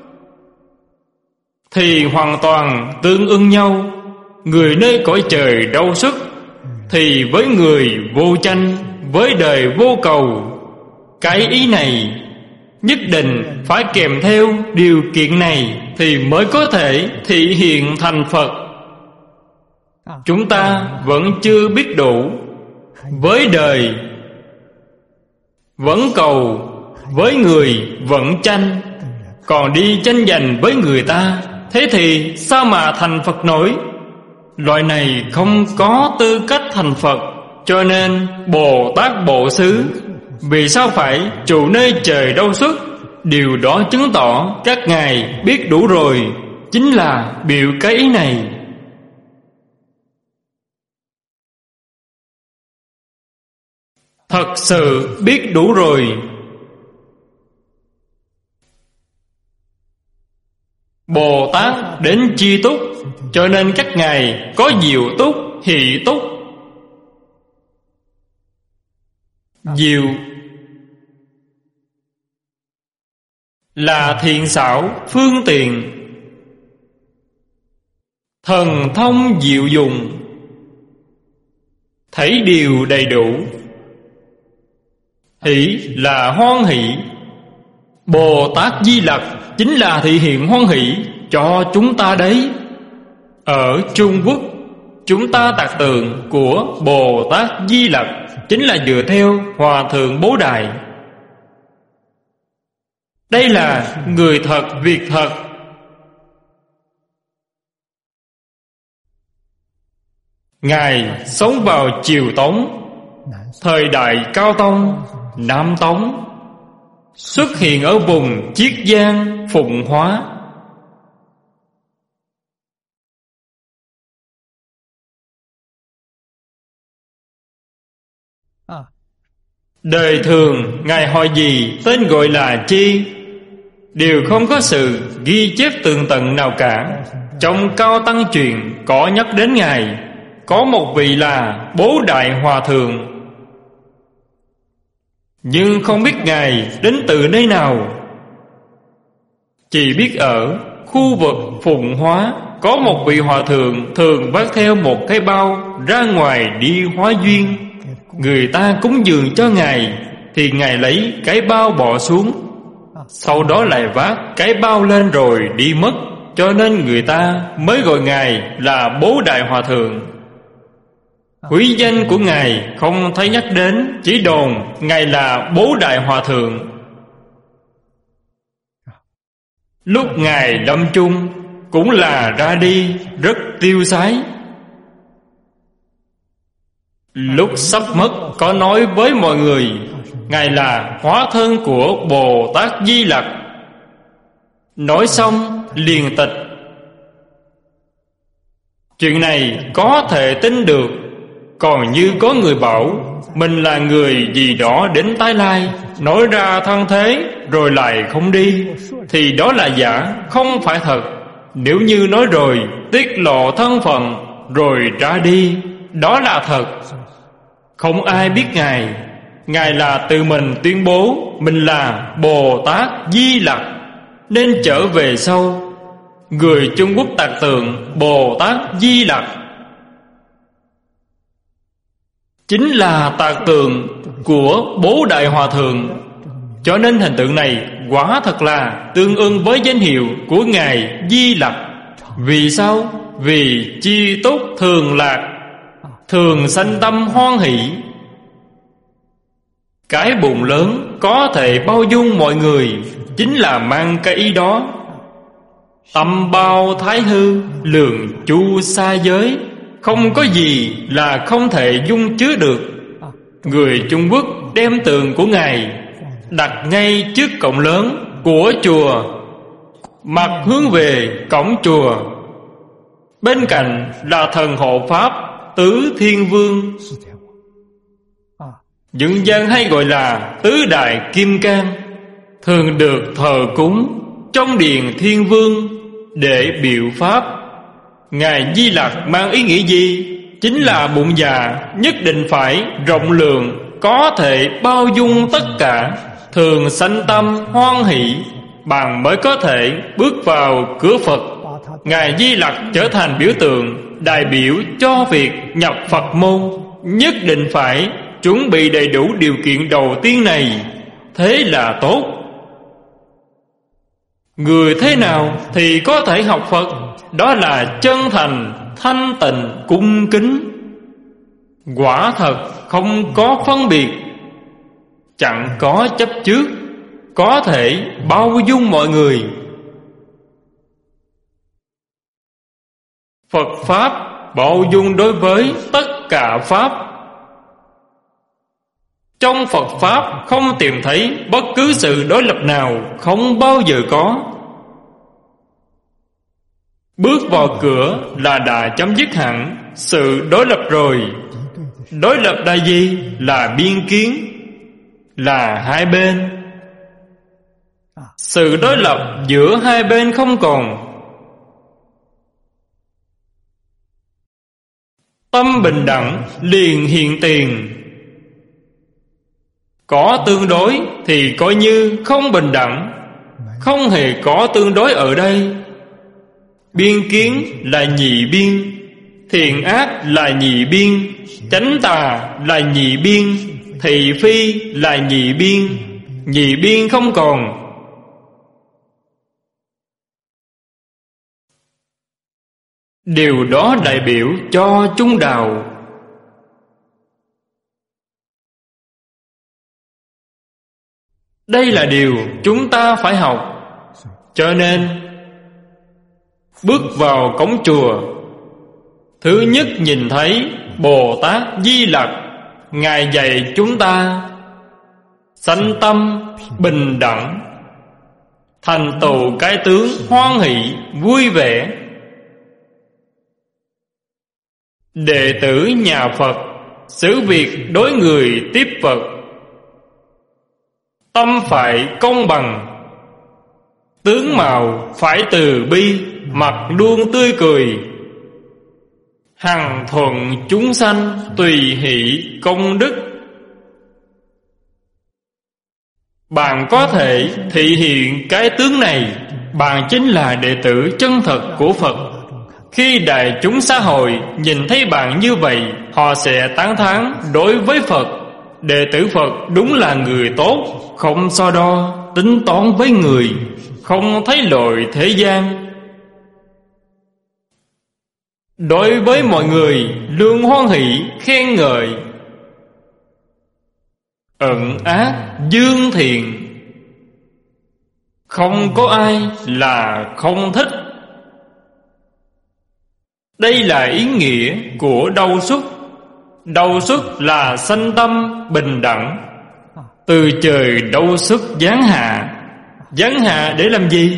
thì hoàn toàn tương ưng nhau. Người nơi cõi trời đâu xuất thì với người vô tranh, với đời vô cầu. Cái ý này nhất định phải kèm theo điều kiện này thì mới có thể thị hiện thành Phật. Chúng ta vẫn chưa biết đủ. Với đời vẫn cầu, với người vẫn tranh, còn đi tranh giành với người ta, thế thì sao mà thành Phật nổi? Loại này không có tư cách thành Phật. Cho nên Bồ Tát Bộ Xứ vì sao phải trụ nơi trời đâu xuất? Điều đó chứng tỏ các ngài biết đủ rồi, chính là biểu cái ý này. Thật sự biết đủ rồi. Bồ Tát đến chi túc, cho nên các ngài có diệu túc, hỷ túc. Diệu là thiện xảo phương tiện, thần thông diệu dùng, thấy điều đầy đủ. Hỷ là hoan hỷ. Bồ Tát Di Lặc chính là thị hiện hoan hỷ cho chúng ta đấy. Ở Trung Quốc, chúng ta tạc tượng của Bồ Tát Di Lặc chính là dựa theo Hòa Thượng Bố Đài. Đây là người thật việc thật. Ngài sống vào triều Tống, thời đại Cao Tông, Nam Tống, xuất hiện ở vùng Chiết Giang, Phụng Hóa. Đời thường Ngài hỏi gì, tên gọi là chi, đều không có sự ghi chép tường tận nào cả. Trong Cao Tăng Truyền có nhắc đến Ngài, có một vị là Bố Đại Hòa Thượng, nhưng không biết Ngài đến từ nơi nào. Chỉ biết ở khu vực Phụng Hóa có một vị hòa thượng thường vác theo một cái bao ra ngoài đi hóa duyên. Người ta cúng dường cho Ngài thì Ngài lấy cái bao bỏ xuống, sau đó lại vác cái bao lên rồi đi mất. Cho nên người ta mới gọi Ngài là Bố Đại Hòa Thượng. Quý danh của Ngài không thấy nhắc đến, chỉ đồn Ngài là Bố Đại Hòa Thượng. Lúc Ngài lâm chung cũng là ra đi rất tiêu sái. Lúc sắp mất có nói với mọi người Ngài là hóa thân của Bồ Tát Di Lặc. Nói xong liền tịch. Chuyện này có thể tin được. Còn như có người bảo mình là người gì đó đến tái lai, nói ra thân thế rồi lại không đi, thì đó là giả, không phải thật. Nếu như nói rồi tiết lộ thân phận rồi ra đi, đó là thật. Không ai biết Ngài. Ngài là tự mình tuyên bố mình là Bồ Tát Di Lặc, nên trở về sau. Người Trung Quốc tạc tượng Bồ Tát Di Lặc chính là tạc tượng của Bố Đại Hòa Thượng. Cho nên hình tượng này quả thật là tương ưng với danh hiệu của Ngài Di Lặc. Vì sao? Vì chi túc thường lạc, thường sanh tâm hoan hỷ. Cái bụng lớn có thể bao dung mọi người, chính là mang cái ý đó. Tâm bao thái hư, lượng chu xa giới, không có gì là không thể dung chứa được. Người Trung Quốc đem tượng của Ngài đặt ngay trước cổng lớn của chùa, mặt hướng về cổng chùa. Bên cạnh là thần hộ pháp Tứ Thiên Vương, dân gian hay gọi là Tứ Đại Kim Cang, thường được thờ cúng trong điện Thiên Vương để biểu pháp. Ngài Di Lặc mang ý nghĩa gì? Chính là bụng dạ nhất định phải rộng lượng, có thể bao dung tất cả, thường sanh tâm hoan hỷ, bạn mới có thể bước vào cửa Phật. Ngài Di Lặc trở thành biểu tượng đại biểu cho việc nhập Phật môn. Nhất định phải chuẩn bị đầy đủ điều kiện đầu tiên này, thế là tốt. Người thế nào thì có thể học Phật? Đó là chân thành, thanh tịnh, cung kính. Quả thật không có phân biệt, chẳng có chấp trước, có thể bao dung mọi người. Phật Pháp bao dung đối với tất cả Pháp. Trong Phật Pháp không tìm thấy bất cứ sự đối lập nào, không bao giờ có. Bước vào cửa là đã chấm dứt hẳn sự đối lập rồi. Đối lập là gì? Là biên kiến, là hai bên. Sự đối lập giữa hai bên không còn. Tâm bình đẳng liền hiện tiền. Có tương đối thì coi như không bình đẳng. Không hề có tương đối ở đây. Biên kiến là nhị biên, thiện ác là nhị biên, chánh tà là nhị biên, thị phi là nhị biên. Nhị biên không còn. Điều đó đại biểu cho trung đạo. Đây là điều chúng ta phải học. Cho nên bước vào cổng chùa, thứ nhất nhìn thấy Bồ Tát Di Lặc. Ngài dạy chúng ta sanh tâm bình đẳng, thành tựu cái tướng hoan hỷ vui vẻ. Đệ tử nhà Phật xử việc đối người tiếp vật, tâm phải công bằng, tướng mạo phải từ bi, mặt luôn tươi cười, hằng thuận chúng sanh, tùy hỷ công đức. Bạn có thể thị hiện cái tướng này, bạn chính là đệ tử chân thật của Phật. Khi đại chúng xã hội nhìn thấy bạn như vậy, họ sẽ tán thán đối với Phật: đệ tử Phật đúng là người tốt, không so đo, tính toán với người, không thấy lỗi thế gian. Đối với mọi người luôn hoan hỷ khen ngợi, ẩn ác dương thiện, không có ai là không thích. Đây là ý nghĩa của đâu xuất. Đâu xuất là sanh tâm bình đẳng. Từ trời đâu xuất giáng hạ. Giáng hạ để làm gì?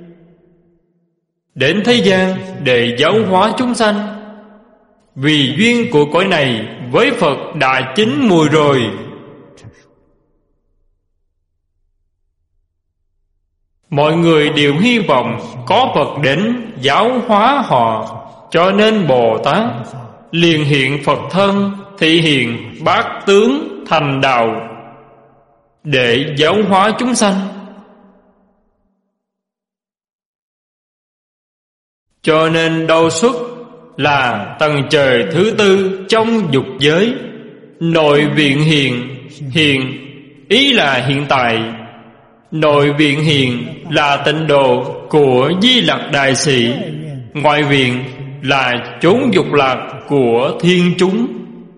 Đến thế gian để giáo hóa chúng sanh. Vì duyên của cõi này với Phật đã chín mùi rồi. Mọi người đều hy vọng có Phật đến giáo hóa họ, cho nên Bồ Tát liền hiện Phật thân, thị hiện bát tướng thành đạo để giáo hóa chúng sanh. Cho nên đâu xuất là tầng trời thứ tư trong dục giới. Nội viện hiền, hiền ý là hiện tại. Nội viện hiền là tịnh độ của Di Lặc Đại Sĩ. Ngoại viện là chốn dục lạc của thiên chúng.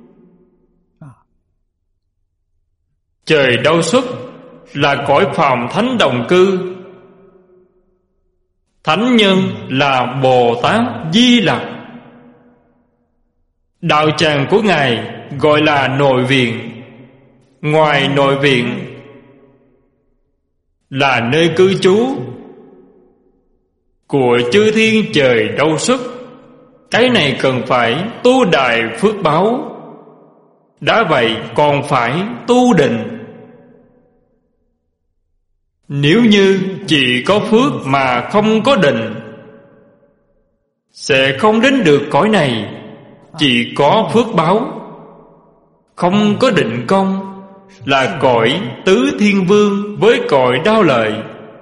Trời đâu xuất là cõi phàm thánh đồng cư. Thánh nhân là Bồ Tát Di Lặc. Đạo tràng của Ngài gọi là nội viện. Ngoài nội viện là nơi cư trú của chư thiên trời đâu xuất. Cái này cần phải tu đại phước báo. Đã vậy còn phải tu định. Nếu như chỉ có phước mà không có định, sẽ không đến được cõi này. Chỉ có phước báo, không có định công, là cõi tứ thiên vương với cõi đao lợi.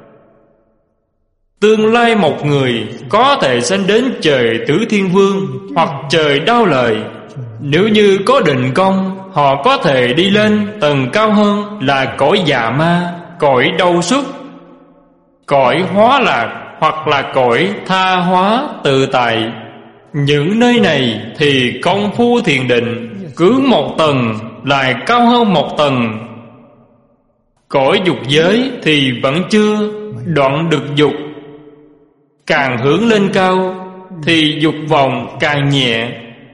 Tương lai một người có thể sanh đến trời tứ thiên vương hoặc trời đao lợi. Nếu như có định công, họ có thể đi lên tầng cao hơn là cõi già ma, cõi đâu xuất, cõi hóa lạc hoặc là cõi tha hóa tự tại. Những nơi này thì công phu thiền định cứ một tầng lại cao hơn một tầng. Cõi dục giới thì vẫn chưa đoạn được dục. Càng hướng lên cao thì dục vọng càng nhẹ.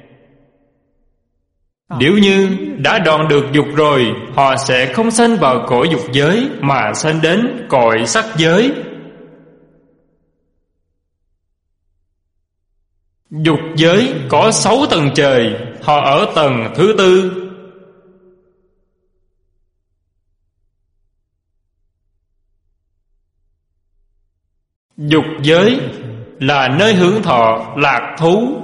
Nếu như đã đoạn được dục rồi, họ sẽ không sanh vào cõi dục giới, mà sanh đến cõi sắc giới. Dục giới có sáu tầng trời, họ ở tầng thứ tư. Dục giới là nơi hưởng thọ lạc thú.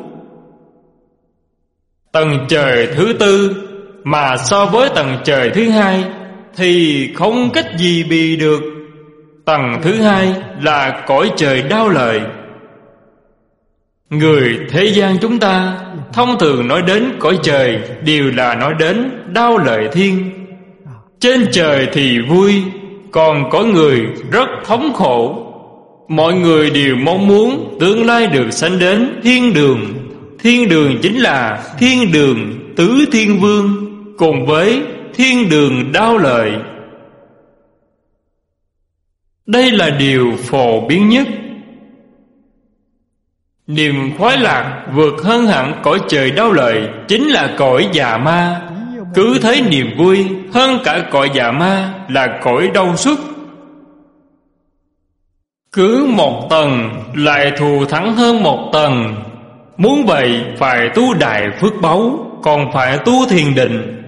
Tầng trời thứ tư mà so với tầng trời thứ hai thì không cách gì bì được. Tầng thứ hai là cõi trời đao lợi. Người thế gian chúng ta thông thường nói đến cõi trời đều là nói đến đao lợi thiên. Trên trời thì vui, còn có người rất thống khổ. Mọi người đều mong muốn tương lai được sanh đến thiên đường. Thiên đường chính là thiên đường tứ thiên vương cùng với thiên đường đao lợi. Đây là điều phổ biến nhất. Niềm khoái lạc vượt hơn hẳn cõi trời đao lợi chính là cõi già ma. Cứ thấy niềm vui hơn cả cõi già ma là cõi đâu xuất. Cứ một tầng lại thù thắng hơn một tầng. Muốn vậy phải tu đại phước báu. còn phải tu thiền định.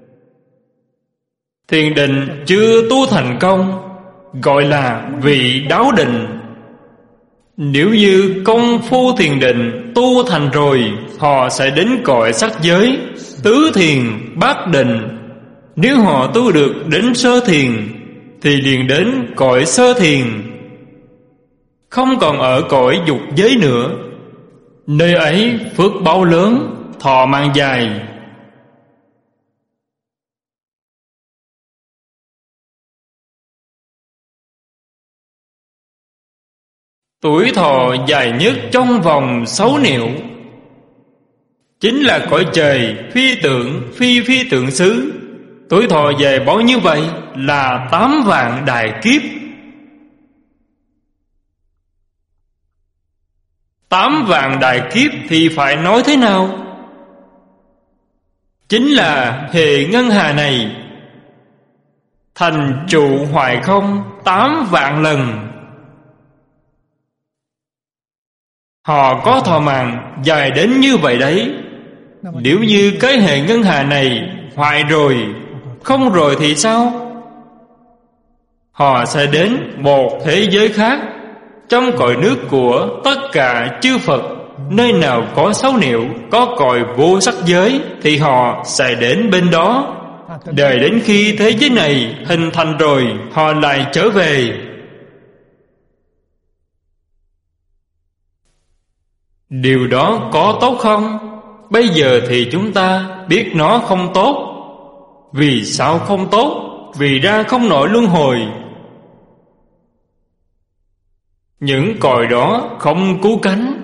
Thiền định chưa tu thành công gọi là vị đáo định. Nếu như công phu thiền định tu thành rồi, họ sẽ đến cõi sắc giới, tứ thiền, bát định. Nếu họ tu được đến sơ thiền thì liền đến cõi sơ thiền, không còn ở cõi dục giới nữa. Nơi ấy phước báo lớn, thọ mạng dài. Tuổi thọ dài nhất trong vòng sáu nẻo chính là cõi trời phi tượng phi phi tượng xứ. Tuổi thọ dài bao như vậy là tám vạn đại kiếp. Tám vạn đại kiếp thì phải nói thế nào? Chính là hệ ngân hà này thành trụ hoài không tám vạn lần. Họ có thọ mạng dài đến như vậy đấy. Nếu như cái hệ ngân hà này hoại rồi, không rồi thì sao? Họ sẽ đến một thế giới khác, trong cõi nước của tất cả chư Phật. Nơi nào có sáu nẻo, có cõi vô sắc giới thì họ sẽ đến bên đó. Đợi đến khi thế giới này hình thành rồi, họ lại trở về. Điều đó có tốt không? Bây giờ thì chúng ta biết nó không tốt. Vì sao không tốt? Vì ra không nổi luân hồi. Những cõi đó không cứu cánh.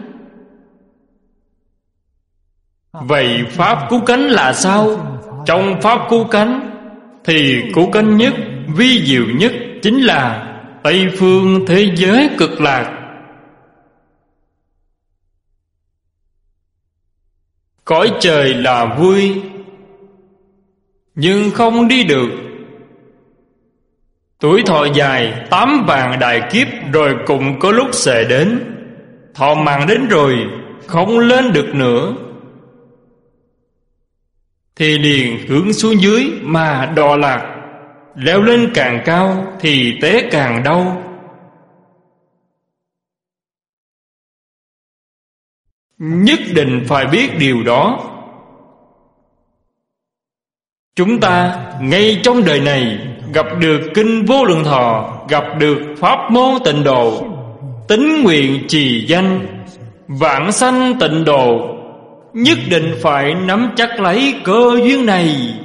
Vậy pháp cứu cánh là sao? Trong pháp cứu cánh thì cứu cánh nhất, vi diệu nhất chính là Tây phương thế giới cực lạc. Cõi trời là vui, nhưng không đi được. Tuổi thọ dài tám vạn đại kiếp rồi cũng có lúc sẽ đến. Thọ mạng đến rồi không lên được nữa thì liền hướng xuống dưới mà đọa lạc. Leo lên càng cao thì té càng đau. Nhất định phải biết điều đó. Chúng ta ngay trong đời này gặp được kinh Vô Lượng Thọ, gặp được pháp môn tịnh độ, tín nguyện trì danh, vãng sanh tịnh độ, nhất định phải nắm chắc lấy cơ duyên này.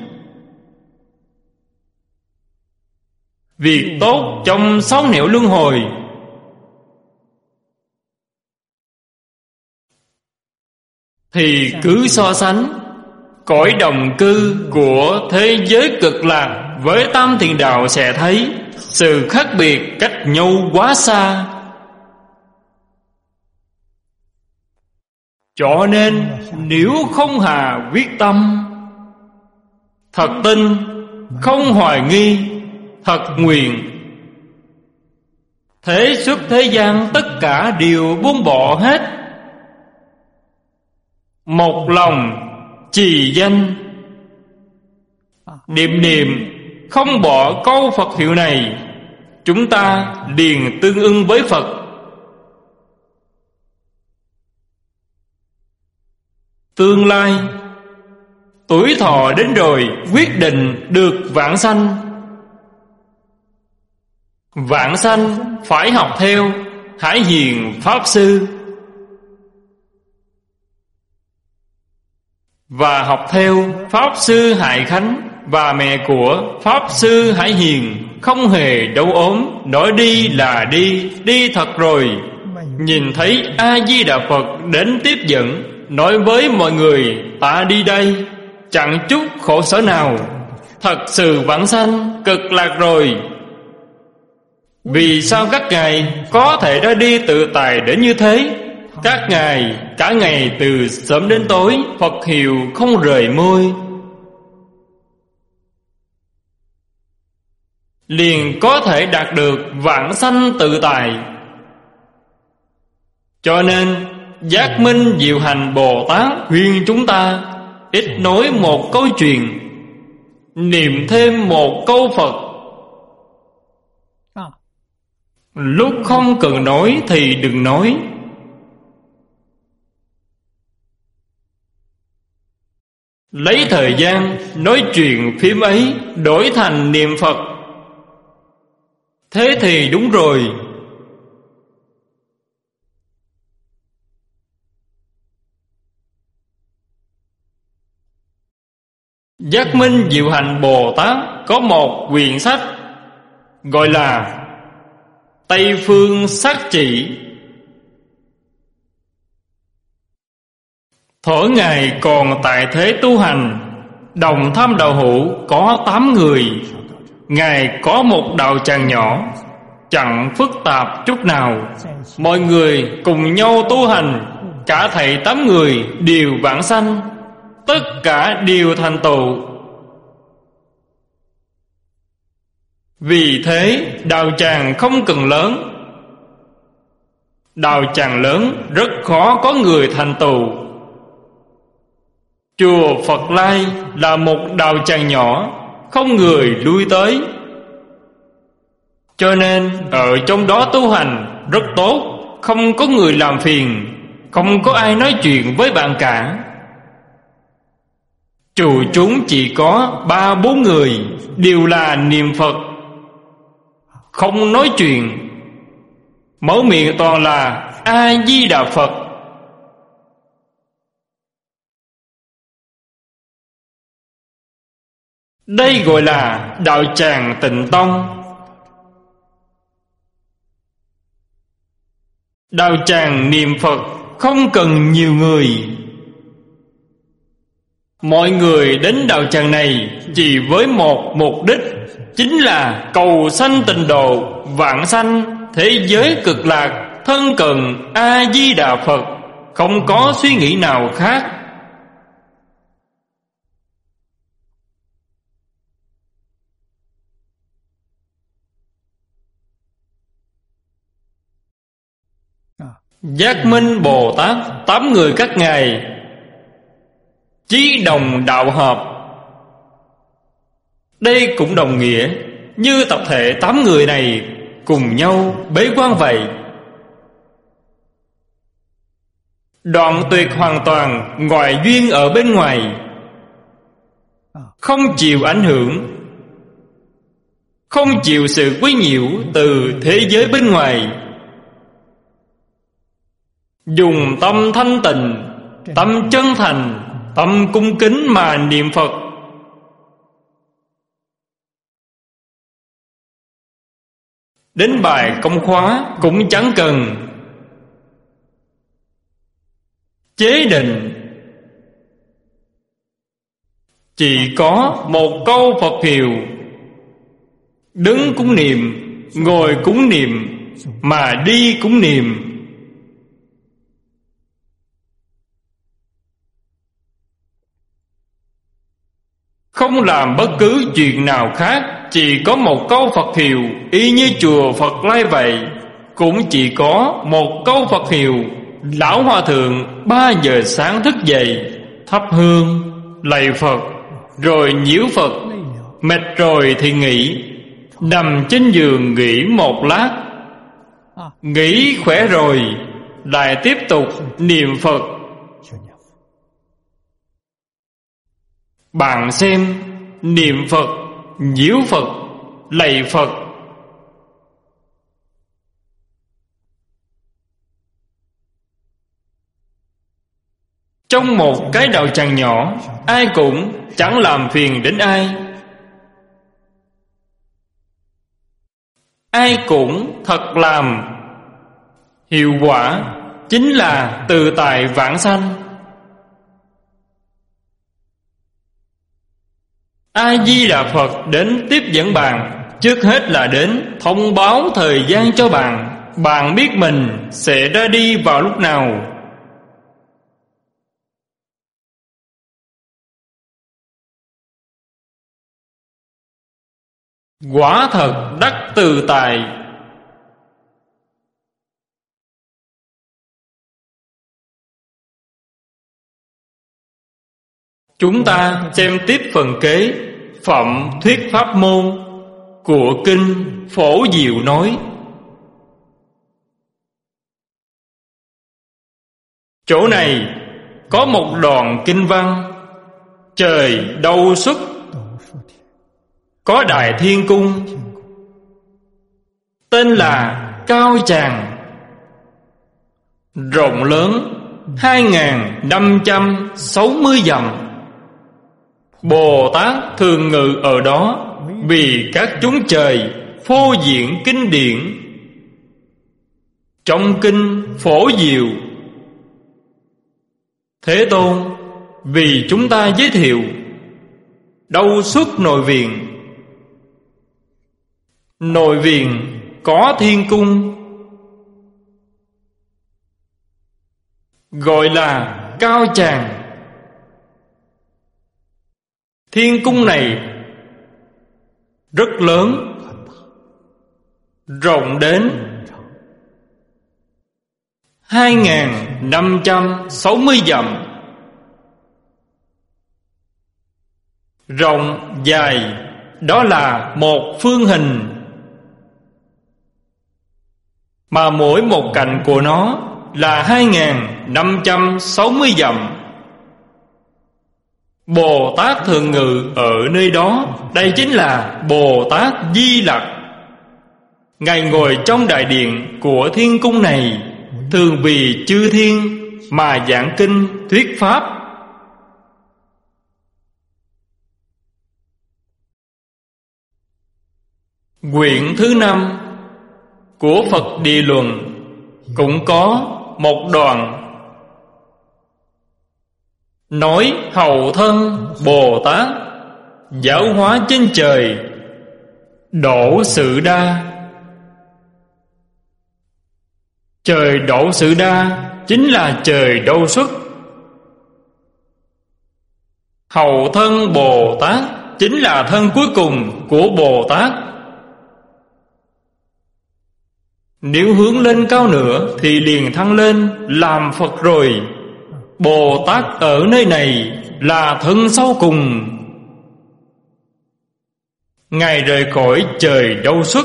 Việc tốt trong sáu nẻo luân hồi. Thì cứ so sánh cõi đồng cư của thế giới cực lạc với tam thiền đạo sẽ thấy sự khác biệt cách nhau quá xa. Cho nên nếu không hà quyết tâm, thật tin, không hoài nghi, thật nguyện, thế xuất thế gian tất cả đều buông bỏ hết. Một lòng trì danh, niệm niệm không bỏ câu Phật hiệu này, chúng ta liền tương ưng với Phật. Tương lai tuổi thọ đến rồi quyết định được vãng sanh. Vãng sanh phải học theo Hải Hiền Pháp Sư, và học theo Pháp Sư Hải Khánh và mẹ của Pháp Sư Hải Hiền. Không hề đấu ốm, nói đi là đi, đi thật rồi. Nhìn thấy A-di-đà Phật đến tiếp dẫn, nói với mọi người ta đi đây, chẳng chút khổ sở nào, thật sự vãng sanh cực lạc rồi. Vì sao các ngài có thể ra đi tự tại đến như thế? Các ngài cả ngày từ sớm đến tối Phật hiệu không rời môi, liền có thể đạt được vãng sanh tự tại. Cho nên Giác Minh Diệu Hành Bồ Tát khuyên chúng ta ít nói một câu chuyện, niệm thêm một câu Phật. Lúc không cần nói thì đừng nói. Lấy thời gian nói chuyện phím ấy đổi thành niệm Phật, thế thì đúng rồi. Giác Minh Diệu Hạnh Bồ Tát có một quyển sách gọi là Tây Phương Sát Chỉ. Thuở Ngài còn tại thế tu hành, Đồng Tham Đạo Hữu có tám người. Ngài có một đạo tràng nhỏ, chẳng phức tạp chút nào. Mọi người cùng nhau tu hành, cả thảy tám người đều vãng sanh, tất cả đều thành tựu. Vì thế đạo tràng không cần lớn. Đạo tràng lớn rất khó có người thành tựu. Chùa Phật Lai là một đạo tràng nhỏ, không người lui tới, cho nên ở trong đó tu hành rất tốt, không có người làm phiền, không có ai nói chuyện với bạn cả. Chùa chúng chỉ có ba bốn người, đều là niệm Phật, không nói chuyện, mở miệng toàn là A Di Đà Phật. Đây gọi là đạo tràng Tịnh Tông. Đạo tràng niệm Phật không cần nhiều người. Mọi người đến đạo tràng này chỉ với một mục đích, chính là cầu sanh tịnh độ, vãng sanh thế giới cực lạc, thân cận A Di Đà Phật, không có suy nghĩ nào khác. Giác Minh Bồ Tát tám người các ngài chí đồng đạo hợp. Đây cũng đồng nghĩa như tập thể tám người này cùng nhau bế quan vậy. Đoạn tuyệt hoàn toàn ngoại duyên ở bên ngoài, không chịu ảnh hưởng, không chịu sự quấy nhiễu từ thế giới bên ngoài. Dùng tâm thanh tịnh, tâm chân thành, tâm cung kính mà niệm Phật. Đến bài công khóa cũng chẳng cần chế định, chỉ có một câu Phật hiệu, đứng cũng niệm, ngồi cũng niệm, mà đi cũng niệm. Không làm bất cứ chuyện nào khác, chỉ có một câu Phật hiệu, y như chùa Phật Lai vậy, cũng chỉ có một câu Phật hiệu. Lão Hòa Thượng ba giờ sáng thức dậy, thắp hương, lạy Phật, rồi nhiễu Phật, mệt rồi thì nghỉ, nằm trên giường nghỉ một lát. Nghỉ khỏe rồi, lại tiếp tục niệm Phật. Bạn xem, niệm Phật, nhiễu Phật, lạy Phật, trong một cái đạo tràng nhỏ, ai cũng chẳng làm phiền đến ai, ai cũng thật làm hiệu quả, chính là tự tại vãng sanh. A Di Đà Phật đến tiếp dẫn bạn, trước hết là đến thông báo thời gian cho bạn. Bạn biết mình sẽ ra đi vào lúc nào. Quả thật đắc tự tại. Chúng ta xem tiếp phần kế Phẩm Thuyết Pháp Môn của Kinh Phổ Diệu nói. Chỗ này có một đoạn kinh văn: trời đâu xuất, có đại thiên cung, tên là Cao Tràng, rộng lớn hai nghìn năm trăm sáu mươi dặm. Bồ Tát thường ngự ở đó vì các chúng trời phô diễn kinh điển. Trong kinh Phổ Diệu, Thế Tôn vì chúng ta giới thiệu đâu xuất nội viện. Nội viện có thiên cung, gọi là Cao Tràng. Thiên cung này rất lớn, rộng đến hai nghìn năm trăm sáu mươi dặm, rộng dài đó là một phương hình, mà mỗi một cạnh của nó là hai nghìn năm trăm sáu mươi dặm. Bồ Tát thường ngự ở nơi đó, đây chính là Bồ Tát Di Lặc. Ngài ngồi trong đại điện của thiên cung này, thường vì chư thiên mà giảng kinh thuyết pháp. Quyển thứ năm của Phật Địa Luận cũng có một đoạn nói hậu thân Bồ Tát giáo hóa trên trời Đỗ Sự Đa. Trời Đỗ Sự Đa chính là trời đâu xuất. Hậu thân Bồ Tát chính là thân cuối cùng của Bồ Tát. Nếu hướng lên cao nữa thì liền thăng lên làm Phật rồi. Bồ Tát ở nơi này là thân sau cùng. Ngài rời khỏi trời đâu xuất,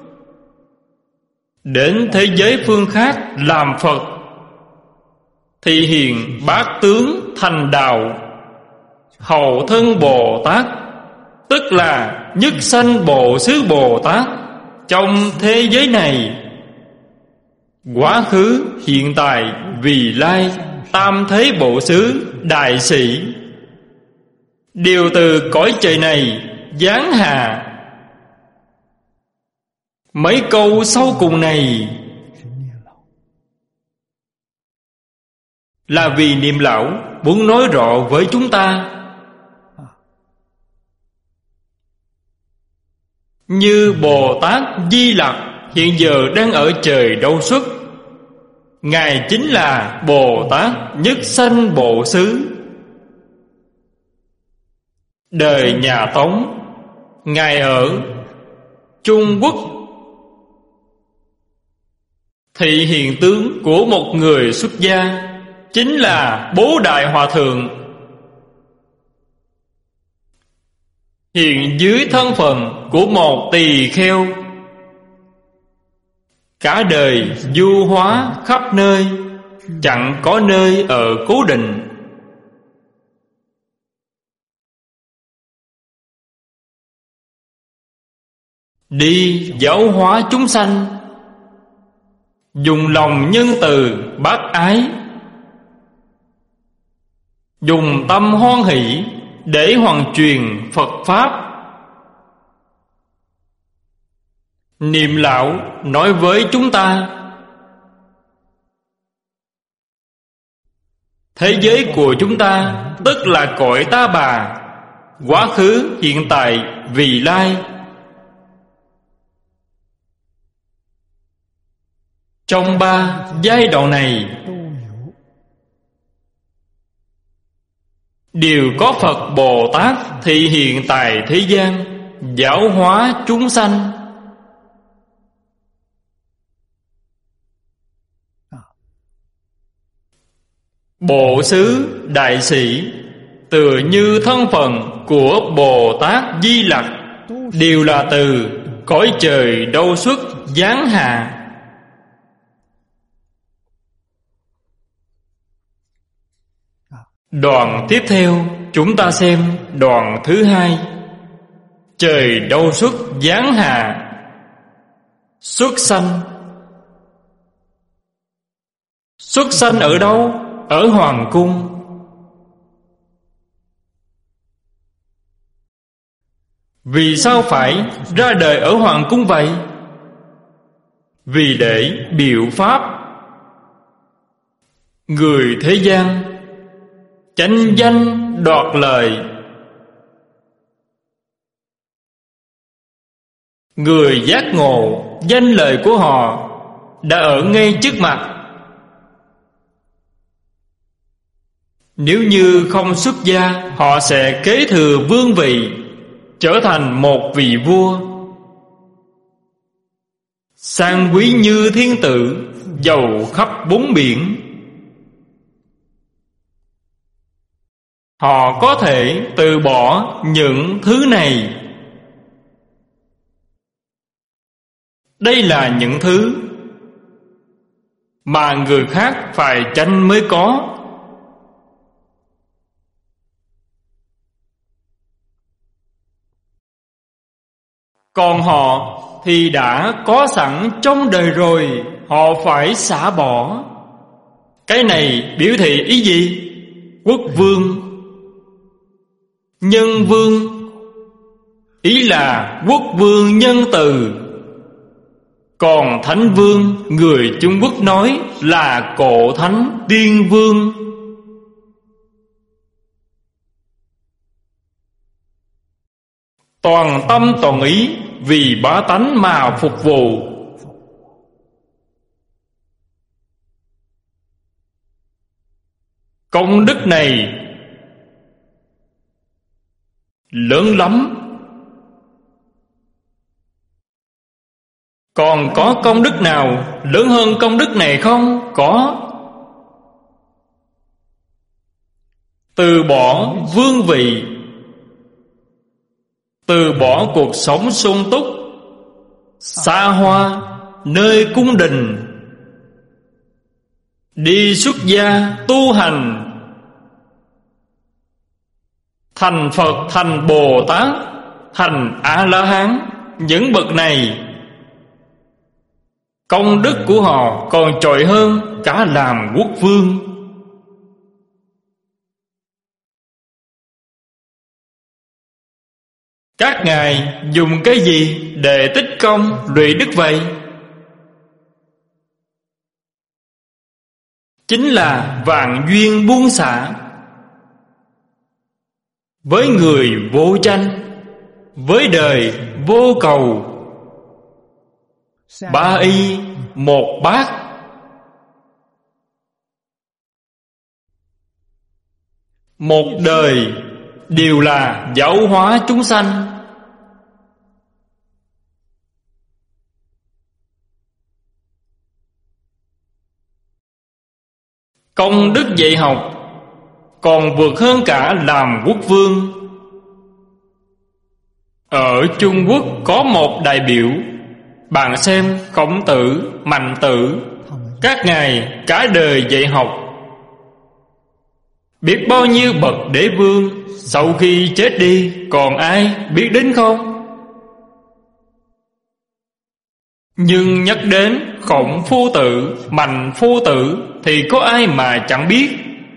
đến thế giới phương khác làm Phật, thị hiện bát tướng thành đạo. Hậu thân Bồ Tát tức là nhất sanh Bộ Xứ Bồ Tát trong thế giới này, quá khứ, hiện tại, vị lai, tam thế Bộ Xứ đại sĩ đều từ cõi trời này giáng hạ. Mấy câu sau cùng này là vì Niệm Lão muốn nói rõ với chúng ta. Như Bồ Tát Di Lặc hiện giờ đang ở trời đâu xuất, Ngài chính là Bồ Tát nhất sanh Bộ Xứ. Đời nhà Tống, Ngài ở Trung Quốc, thị hiện tướng của một người xuất gia, chính là Bố Đại Hòa Thượng. Hiện dưới thân phận của một tỳ kheo, cả đời du hóa khắp nơi, chẳng có nơi ở cố định. Đi giáo hóa chúng sanh, dùng lòng nhân từ bác ái, dùng tâm hoan hỷ để hoàn truyền Phật Pháp. Niệm Lão nói với chúng ta, thế giới của chúng ta tức là cõi Ta Bà, quá khứ, hiện tại, vị lai. Trong ba giai đoạn này đều có Phật Bồ Tát thị hiện tại thế gian, giáo hóa chúng sanh. Bộ Xứ đại sĩ tựa như thân phận của Bồ Tát Di Lặc, đều là từ cõi trời đâu xuất giáng hạ. Đoạn tiếp theo chúng ta xem đoạn thứ hai. Trời đâu xuất giáng hạ. Xuất sanh. Xuất sanh ở đâu? Ở hoàng cung. Vì sao phải ra đời ở hoàng cung vậy? Vì để biểu pháp. Người thế gian tranh danh đoạt lợi, người giác ngộ danh lợi của họ đã ở ngay trước mặt. Nếu như không xuất gia, họ sẽ kế thừa vương vị, trở thành một vị vua, sang quý như thiên tử, giàu khắp bốn biển. Họ có thể từ bỏ những thứ này. Đây là những thứ mà người khác phải tranh mới có. Còn họ thì đã có sẵn trong đời rồi, họ phải xả bỏ. Cái này biểu thị ý gì? Quốc vương, nhân vương, ý là quốc vương nhân từ. Còn thánh vương, người Trung Quốc nói là cổ thánh tiên vương. Toàn tâm toàn ý vì bá tánh mà phục vụ. Công đức này lớn lắm. Còn có công đức nào lớn hơn công đức này không? Có. Từ bỏ vương vị, từ bỏ cuộc sống sung túc xa hoa nơi cung đình, đi xuất gia tu hành, thành Phật, thành Bồ Tát, thành A-la-hán. Những bậc này công đức của họ còn trội hơn cả làm quốc vương. Các ngài dùng cái gì để tích công lụy đức vậy? Chính là vạn duyên buông xả. Với người vô tranh, với đời vô cầu. Ba y một bát. Một đời đều là giáo hóa chúng sanh. Công đức dạy học còn vượt hơn cả làm quốc vương. Ở Trung Quốc có một đại biểu, bạn xem Khổng Tử, Mạnh Tử, các ngài cả đời dạy học. Biết bao nhiêu bậc đế vương sau khi chết đi, còn ai biết đến không? Nhưng nhắc đến Khổng Phu Tử, Mạnh Phu Tử thì có ai mà chẳng biết.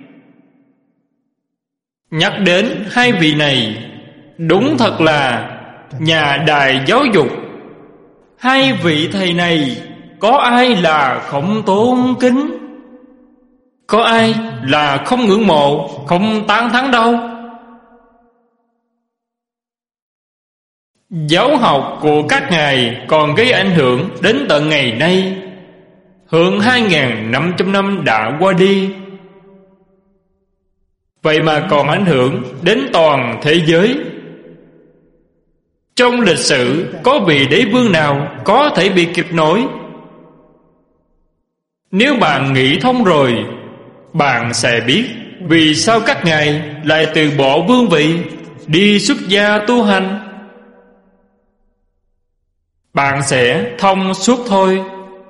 Nhắc đến hai vị này, đúng thật là nhà đài giáo dục. Hai vị thầy này có ai là không tôn kính, có ai là không ngưỡng mộ, không tán thán đâu. Giáo học của các ngài còn gây ảnh hưởng đến tận ngày nay. Hơn hai nghìn năm trăm năm đã qua đi, vậy mà còn ảnh hưởng đến toàn thế giới. Trong lịch sử có vị đế vương nào có thể bị kịp nổi? Nếu bạn nghĩ thông rồi, bạn sẽ biết vì sao các ngài lại từ bỏ vương vị, đi xuất gia tu hành? Bạn sẽ thông suốt thôi.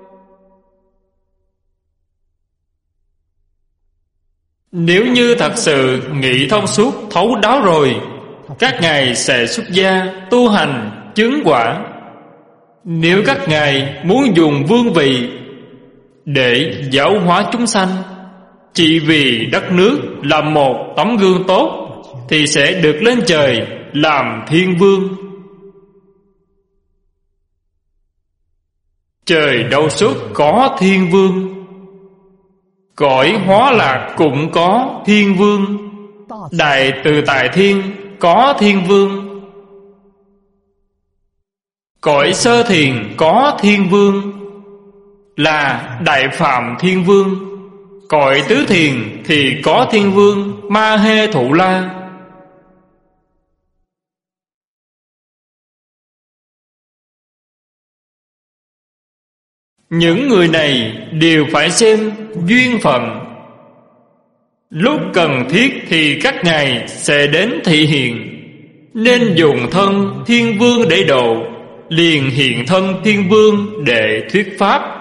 Nếu như thật sự nghĩ thông suốt thấu đáo rồi, các ngài sẽ xuất gia tu hành chứng quả. Nếu các ngài muốn dùng vương vị để giáo hóa chúng sanh, chỉ vì đất nước làm một tấm gương tốt, thì sẽ được lên trời làm thiên vương. Trời đâu xuất có thiên vương, cõi hóa lạc cũng có thiên vương, đại từ tại thiên có thiên vương, cõi sơ thiền có thiên vương là đại phạm thiên vương, cõi tứ thiền thì có thiên vương Ma Hê Thụ La. Những người này đều phải xem duyên phận. Lúc cần thiết thì các ngài sẽ đến thị hiện. Nên dùng thân thiên vương để độ, liền hiện thân thiên vương để thuyết pháp.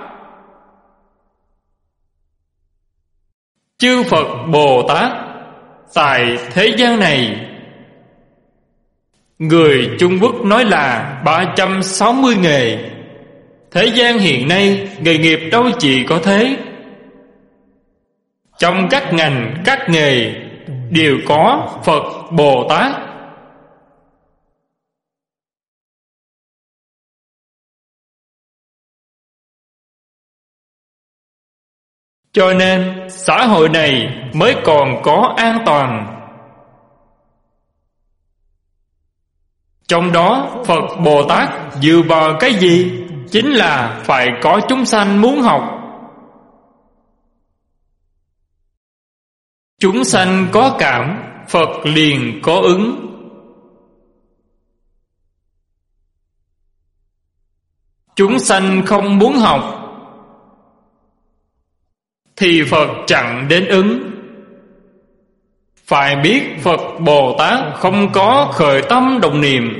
Chư Phật Bồ Tát tại thế gian này, người Trung Quốc nói là ba trăm sáu mươi nghề. Thế gian hiện nay nghề nghiệp đâu chỉ có thế. Trong các ngành, các nghề đều có Phật Bồ Tát. Cho nên xã hội này mới còn có an toàn. Trong đó Phật Bồ Tát dựa vào cái gì? Chính là phải có chúng sanh muốn học. Chúng sanh có cảm, Phật liền có ứng. Chúng sanh không muốn học thì Phật chặn đến ứng. Phải biết Phật Bồ Tát không có khởi tâm động niệm.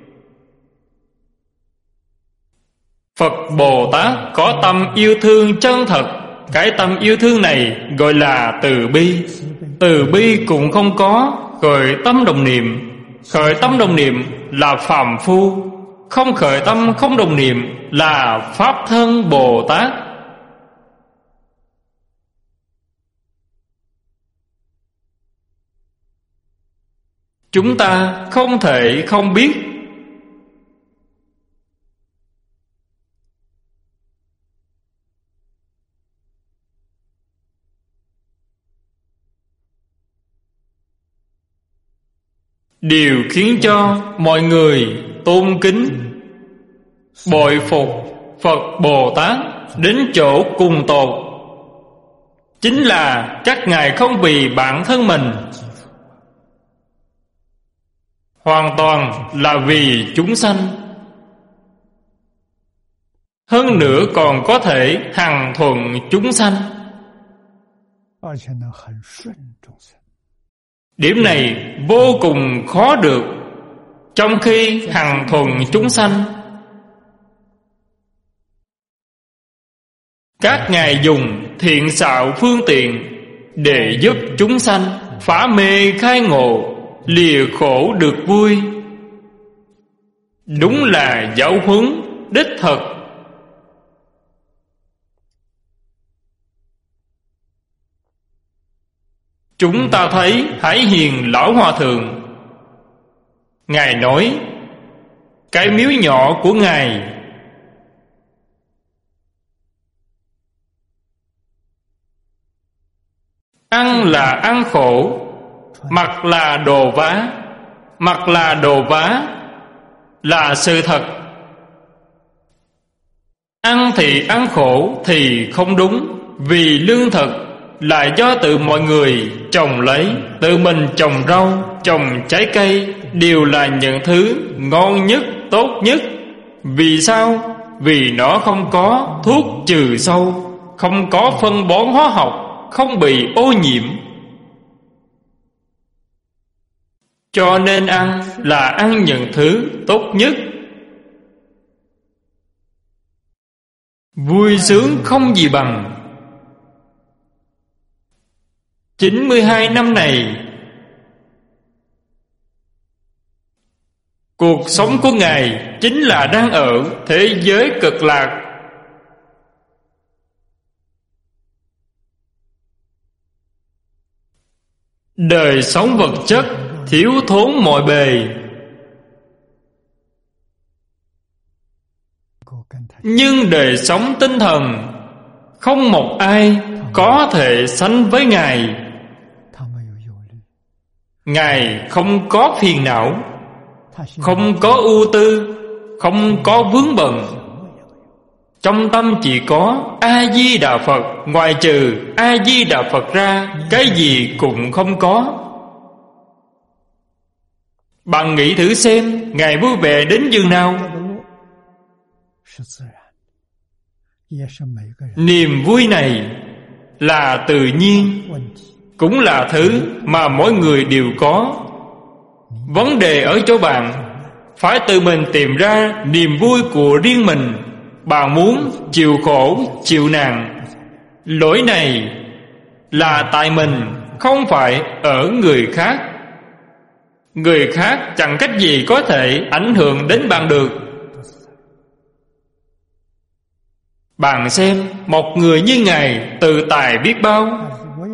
Phật Bồ Tát có tâm yêu thương chân thật. Cái tâm yêu thương này gọi là từ bi. Từ bi cũng không có khởi tâm đồng niệm. Khởi tâm đồng niệm là phàm phu. Không khởi tâm không đồng niệm là Pháp thân Bồ Tát. Chúng ta không thể không biết. Điều khiến cho mọi người tôn kính, bội phục Phật Bồ Tát đến chỗ cùng tột, chính là các ngài không vì bản thân mình, hoàn toàn là vì chúng sanh. Hơn nữa còn có thể hằng thuận chúng sanh. Điểm này vô cùng khó được. Trong khi hằng thuận chúng sanh, các ngài dùng thiện xảo phương tiện để giúp chúng sanh phá mê khai ngộ, lìa khổ được vui. Đúng là giáo huấn đích thực. Chúng ta thấy Hải Hiền Lão Hòa Thượng, ngài nói cái miếu nhỏ của ngài ăn là ăn khổ, mặc là đồ vá. Mặc là đồ vá là sự thật. Ăn thì ăn khổ thì không đúng. Vì lương thực là do tự mọi người trồng lấy. Tự mình trồng rau, trồng trái cây đều là những thứ ngon nhất, tốt nhất. Vì sao? Vì nó không có thuốc trừ sâu, không có phân bón hóa học, không bị ô nhiễm. cho nên ăn là ăn những thứ tốt nhất. Vui sướng không gì bằng. chín mươi hai năm này, cuộc sống của Ngài chính là đang ở thế giới cực lạc. Đời sống vật chất thiếu thốn mọi bề, nhưng đời sống tinh thần không một ai có thể sánh với Ngài. Ngài không có phiền não, không có ưu tư, không có vướng bận. Trong tâm chỉ có A-di-đà Phật. Ngoài trừ A-di-đà Phật ra, cái gì cũng không có. Bạn nghĩ thử xem, Ngài vui vẻ đến chừng nào? Niềm vui này là tự nhiên, cũng là thứ mà mỗi người đều có. Vấn đề ở chỗ bạn phải tự mình tìm ra niềm vui của riêng mình. Bạn muốn chịu khổ, chịu nạn, lỗi này là tại mình, không phải ở người khác. Người khác chẳng cách gì có thể ảnh hưởng đến bạn được. Bạn xem, một người như Ngài tự tài biết bao.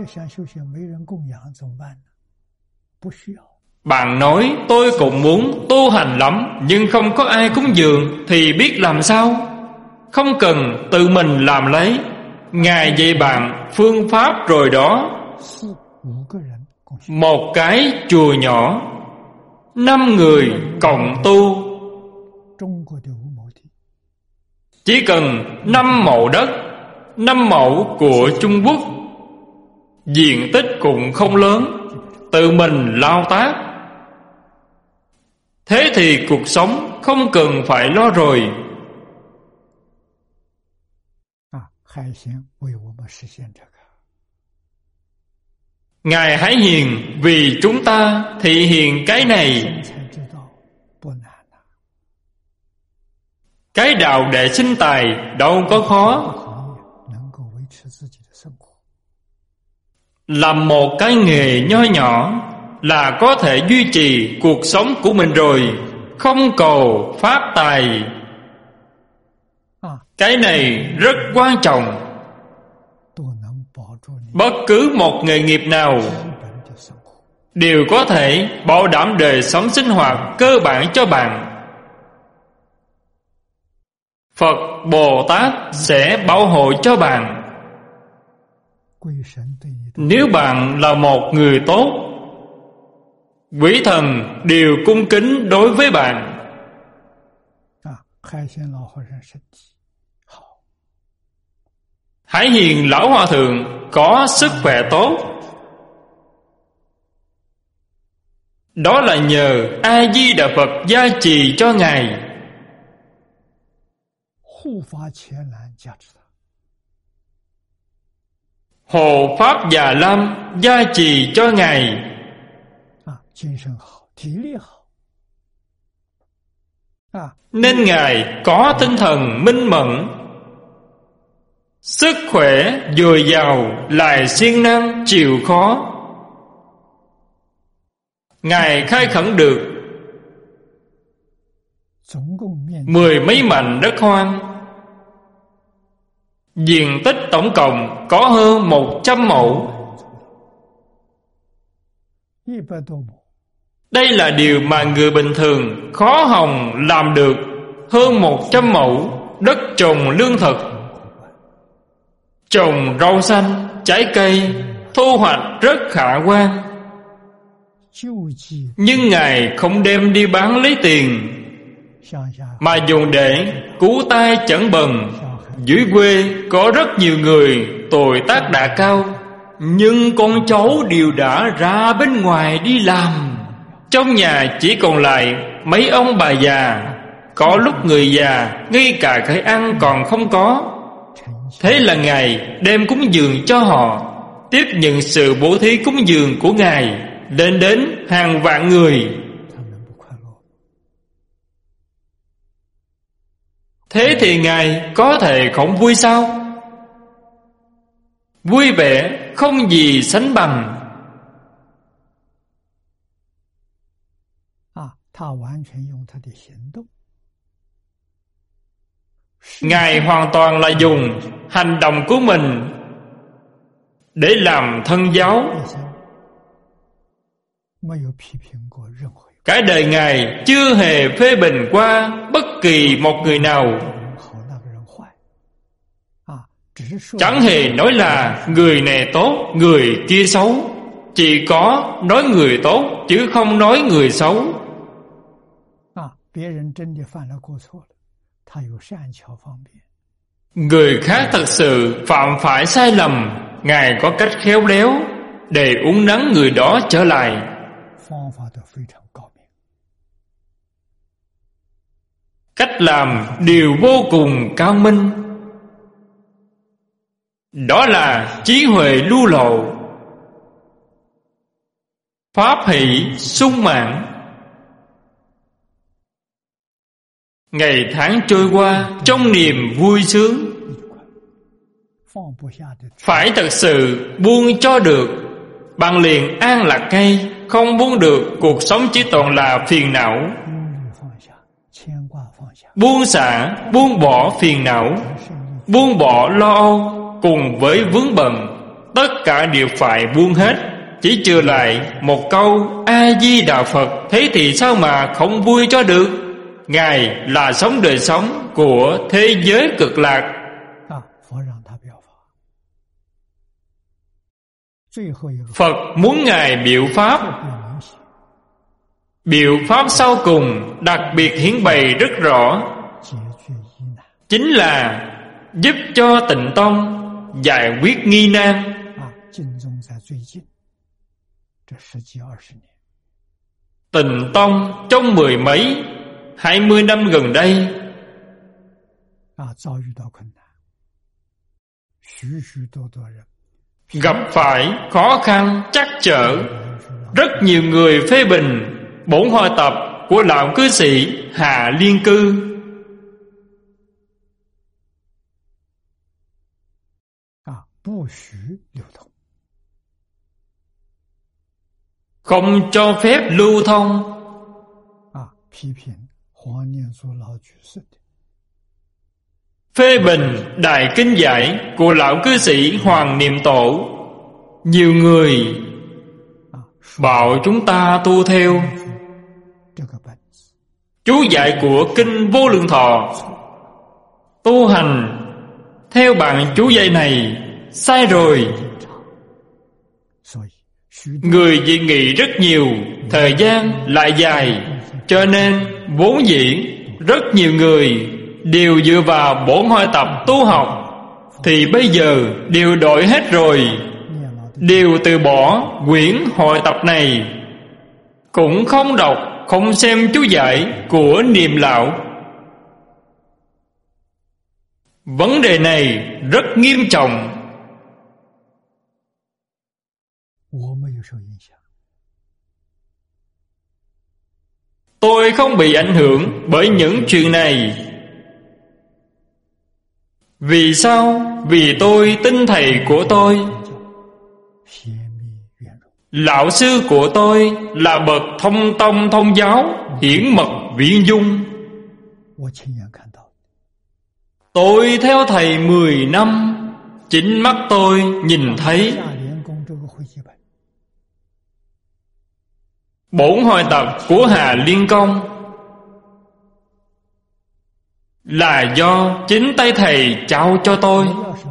Bạn nói tôi cũng muốn tu hành lắm, nhưng không có ai cúng dường thì biết làm sao? Không cần tự mình làm lấy. Ngài dạy bạn phương pháp rồi đó. Một cái chùa nhỏ, năm người cộng tu, chỉ cần năm mẫu đất, năm mẫu của Trung Quốc, diện tích cũng không lớn, tự mình lao tác. Thế thì cuộc sống không cần phải lo rồi. Ngài Hải Hiền vì chúng ta thị hiện cái này. Cái đạo đệ sinh tài đâu có khó. Làm một cái nghề nho nhỏ là có thể duy trì cuộc sống của mình rồi, không cầu phát tài. Cái này rất quan trọng. Bất cứ một nghề nghiệp nào đều có thể bảo đảm đời sống sinh hoạt cơ bản cho bạn. Phật Bồ Tát sẽ bảo hộ cho bạn. Nếu bạn là một người tốt, quỷ thần đều cung kính đối với bạn. Hải Hiền Lão Hòa Thượng có sức khỏe tốt, đó là nhờ A-di-đà Phật gia trì cho Ngài. Hộ Pháp Già Lam gia trì cho Ngài. Nên Ngài có tinh thần minh mẫn, sức khỏe dồi dào, lại siêng năng chịu khó. Ngài khai khẩn được mười mấy mảnh đất hoang, diện tích tổng cộng có hơn một trăm mẫu. Đây là điều mà người bình thường khó hòng làm được. Hơn một trăm mẫu đất trồng lương thực, trồng rau xanh, trái cây, thu hoạch rất khả quan. Nhưng Ngài không đem đi bán lấy tiền, mà dùng để cứu tai chẩn bần. Dưới quê có rất nhiều người tội tác đã cao, nhưng con cháu đều đã ra bên ngoài đi làm. Trong nhà chỉ còn lại mấy ông bà già. Có lúc người già ngay cả cái ăn còn không có. Thế là Ngài đem cúng dường cho họ, tiếp nhận sự bố thí cúng dường của Ngài. lên đến hàng vạn người. Thế thì Ngài có thể không vui sao? Vui vẻ không gì sánh bằng. Ngài hoàn toàn là dùng hành động của mình để làm thân giáo. Cả đời Ngài chưa hề phê bình qua bất kỳ một người nào, chẳng hề nói là người này tốt, người kia xấu. Chỉ có nói người tốt chứ không nói người xấu. Người khác thật sự phạm phải sai lầm, Ngài có cách khéo léo để uốn nắn người đó trở lại. Cách làm đều vô cùng cao minh. Đó là trí huệ lưu lộ, pháp hỷ sung mãn. Ngày tháng trôi qua trong niềm vui sướng. Phải thật sự buông cho được, bạn liền an lạc ngay. Không buông được, cuộc sống chỉ toàn là phiền não. Buông xả, buông bỏ phiền não, buông bỏ lo âu cùng với vướng bận, tất cả đều phải buông hết. Chỉ trừ lại một câu A-di-đà Phật. Thế thì sao mà không vui cho được? Ngài là sống đời sống của thế giới cực lạc. Phật muốn Ngài biểu pháp. Biểu pháp sau cùng đặc biệt hiển bày rất rõ, chính là giúp cho Tịnh Tông giải quyết nghi nan. Tịnh Tông trong mười mấy, hai mươi năm gần đây gặp phải khó khăn trắc trở. Rất nhiều người phê bình bổn hội tập của lão cư sĩ Hà Liên Cư. Không cho phép lưu thông. Phê bình đại kinh giải của lão cư sĩ Hoàng Niệm Tổ. Nhiều người bảo chúng ta tu theo chú giải của Kinh Vô Lượng Thọ, tu hành theo bản chú giải này sai rồi. Người dị nghị rất nhiều, thời gian lại dài, cho nên vốn dĩ rất nhiều người đều dựa vào bổn hội tập tu học, thì bây giờ đều đổi hết rồi, đều từ bỏ quyển hội tập này, cũng không đọc, không xem chú giải của Niệm lão. Vấn đề này rất nghiêm trọng. Tôi không bị ảnh hưởng bởi những chuyện này. Vì sao? Vì tôi tin thầy của tôi, lão sư của tôi là bậc thông tông thông giáo, hiển mật viễn dung. Tôi theo thầy mười năm, chính mắt tôi nhìn thấy bổn hội tập của Hà Liên Công là do chính tay thầy trao cho tôi.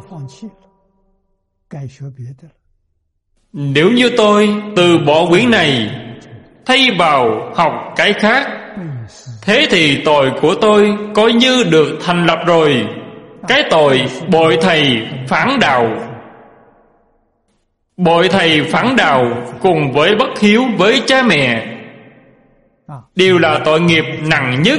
Nếu như tôi từ bỏ quyển này, thay vào học cái khác, thế thì tội của tôi coi như được thành lập rồi. Cái tội bội thầy phản đạo. Bội thầy phản đạo cùng với bất hiếu với cha mẹ đều là tội nghiệp nặng nhất.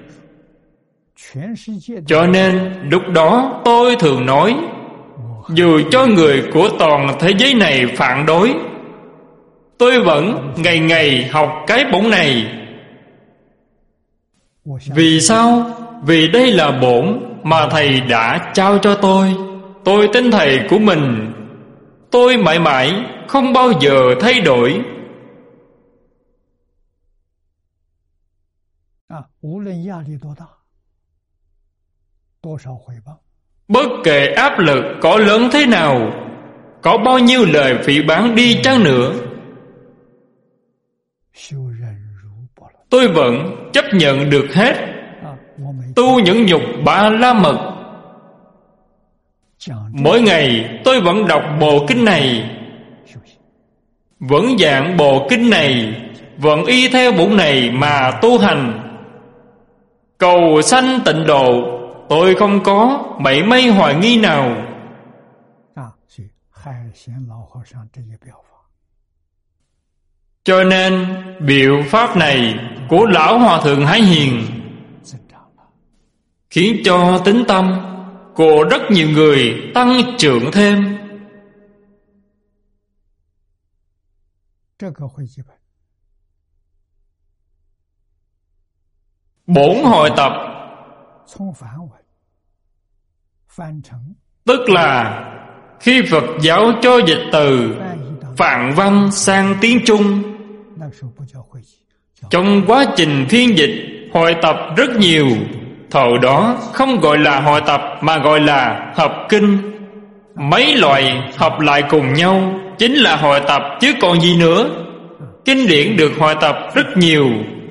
Cho nên lúc đó tôi thường nói, dù cho người của toàn thế giới này phản đối, tôi vẫn ngày ngày học cái bổn này. Vì sao? Vì đây là bổn mà Thầy đã trao cho tôi. Tôi tin Thầy của mình. Tôi mãi mãi không bao giờ thay đổi. Bất kể áp lực có lớn thế nào, có bao nhiêu lời phỉ báng đi chăng nữa, tôi vẫn chấp nhận được hết. Tu những nhục ba la mật. Mỗi ngày tôi vẫn đọc bộ kinh này, vẫn giảng bộ kinh này, vẫn y theo bổn này mà tu hành. Cầu sanh tịnh độ, tôi không có mảy may hoài nghi nào. Cho nên biểu pháp này của Lão Hòa Thượng Hải Hiền khiến cho tín tâm của rất nhiều người tăng trưởng thêm. Bổn hội tập tức là khi Phật giáo cho dịch từ Phạn văn sang tiếng Trung, trong quá trình phiên dịch hội tập rất nhiều. Thời đó không gọi là hội tập mà gọi là hợp kinh. Mấy loại hợp lại cùng nhau chính là hội tập chứ còn gì nữa. Kinh điển được hội tập rất nhiều,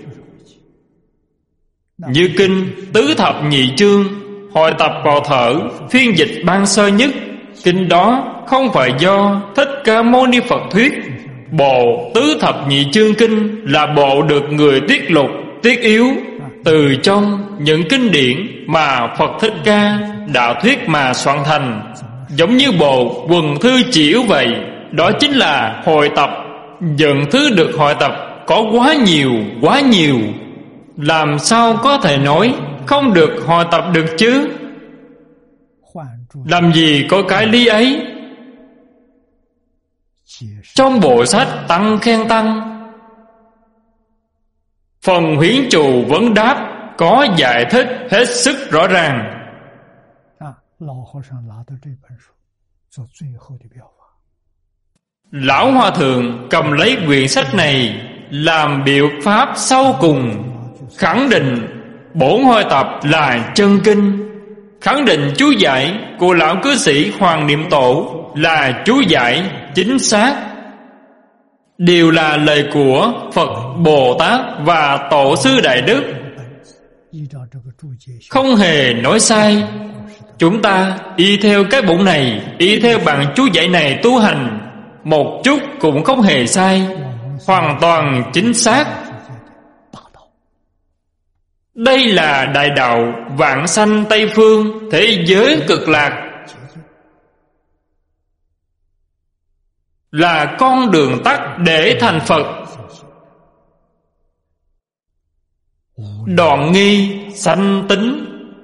như kinh Tứ Thập Nhị Chương hội tập vào thở phiên dịch ban sơ nhất. Kinh đó không phải do Thích Ca Mâu Ni Phật thuyết. Bộ Tứ Thập Nhị Chương kinh là bộ được người tiết lục, tiết yếu từ trong những kinh điển mà Phật Thích Ca đã thuyết mà soạn thành, giống như bộ Quần Thư Chỉ Yếu vậy. Đó chính là hội tập. Những thứ được hội tập có quá nhiều, quá nhiều. Làm sao có thể nói không được hội tập được chứ? Làm gì có cái lý ấy? Trong bộ sách Tăng Khen Tăng, phần Huyễn Trụ Vấn Đáp có giải thích hết sức rõ ràng. Lão Hòa Thượng cầm lấy quyển sách này làm biểu pháp sau cùng, khẳng định bổn hội tập là chân kinh, khẳng định chú giải của lão cư sĩ Hoàng Niệm Tổ là chú giải chính xác, đều là lời của Phật, Bồ Tát và Tổ sư Đại Đức, không hề nói sai. Chúng ta y theo cái bổn này, y theo bản chú giải này tu hành, một chút cũng không hề sai, hoàn toàn chính xác. Đây là đại đạo vãng sanh Tây Phương, thế giới cực lạc, là con đường tắt để thành Phật. Đoạn nghi sanh tính,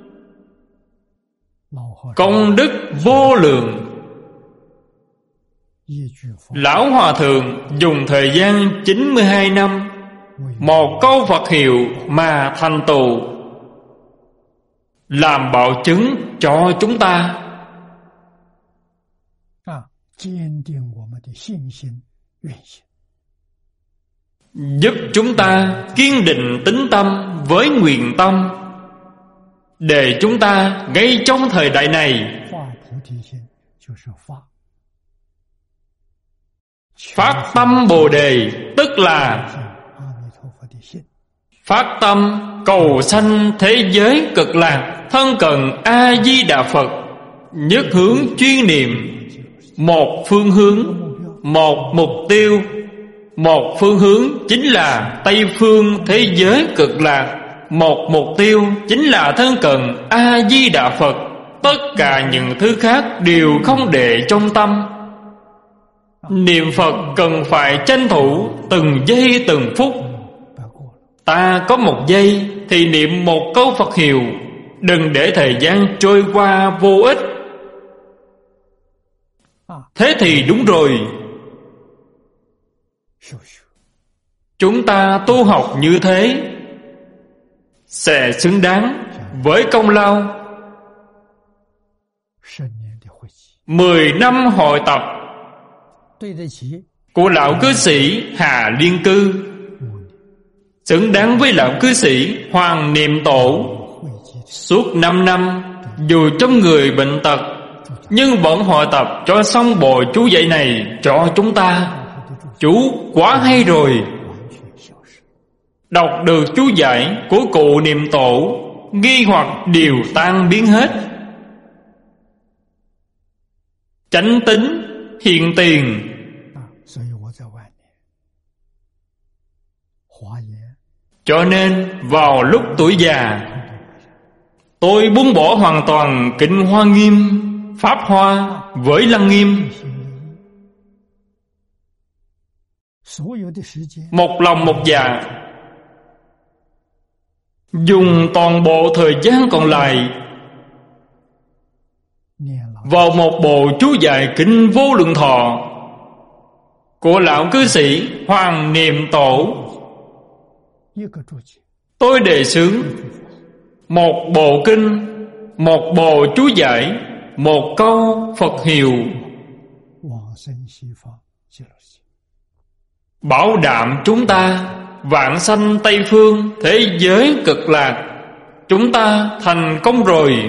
công đức vô lượng. Lão Hòa Thượng dùng thời gian chín mươi hai năm, một câu Phật hiệu mà thành tựu, làm bảo chứng cho chúng ta, giúp chúng ta kiên định tín tâm với nguyện tâm, để chúng ta ngay trong thời đại này phát tâm Bồ Đề, tức là phát tâm cầu sanh thế giới cực lạc, thân cận A Di Đà Phật, nhất hướng chuyên niệm, một phương hướng, một mục tiêu. Một phương hướng chính là Tây Phương thế giới cực lạc, một mục tiêu chính là thân cận A Di Đà Phật. Tất cả những thứ khác đều không để trong tâm. Niệm Phật cần phải tranh thủ từng giây từng phút. Ta có một giây thì niệm một câu Phật hiệu, đừng để thời gian trôi qua vô ích. Thế thì đúng rồi. Chúng ta tu học như thế sẽ xứng đáng với công lao mười năm hội tập của lão cư sĩ Hà Liên Cư, xứng đáng với lão cư sĩ Hoàng Niệm Tổ. Suốt năm năm, dù trong người bệnh tật, nhưng vẫn hội tập cho xong bộ chú dạy này cho chúng ta. Chú quá hay rồi. Đọc được chú giải của cụ Niệm Tổ, nghi hoặc đều tan biến hết. Chánh tính hiện tiền. Cho nên vào lúc tuổi già, tôi buông bỏ hoàn toàn Kinh Hoa Nghiêm, Pháp Hoa với Lăng Nghiêm, một lòng một dạ, dùng toàn bộ thời gian còn lại vào một bộ chú giải Kinh Vô Lượng Thọ của lão cư sĩ Hoàng Niệm Tổ. Tôi đề xướng một bộ kinh, một bộ chú giải, một câu Phật hiệu, bảo đảm chúng ta vãng sanh Tây Phương, thế giới cực lạc, chúng ta thành công rồi.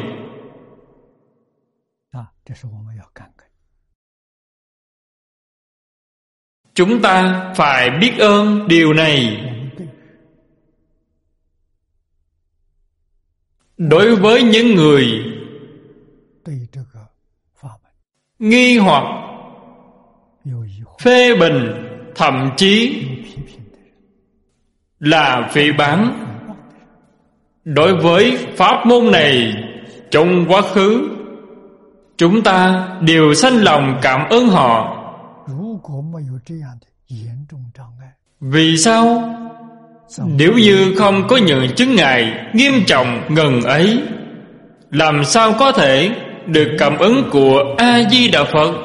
Chúng ta phải biết ơn điều này. Đối với những người nghi hoặc, phê bình, thậm chí là phỉ báng đối với pháp môn này trong quá khứ, chúng ta đều sanh lòng cảm ơn họ. Vì sao? Nếu như không có những chứng ngại nghiêm trọng ngần ấy, làm sao có thể được cảm ứng của A-di-đà Phật?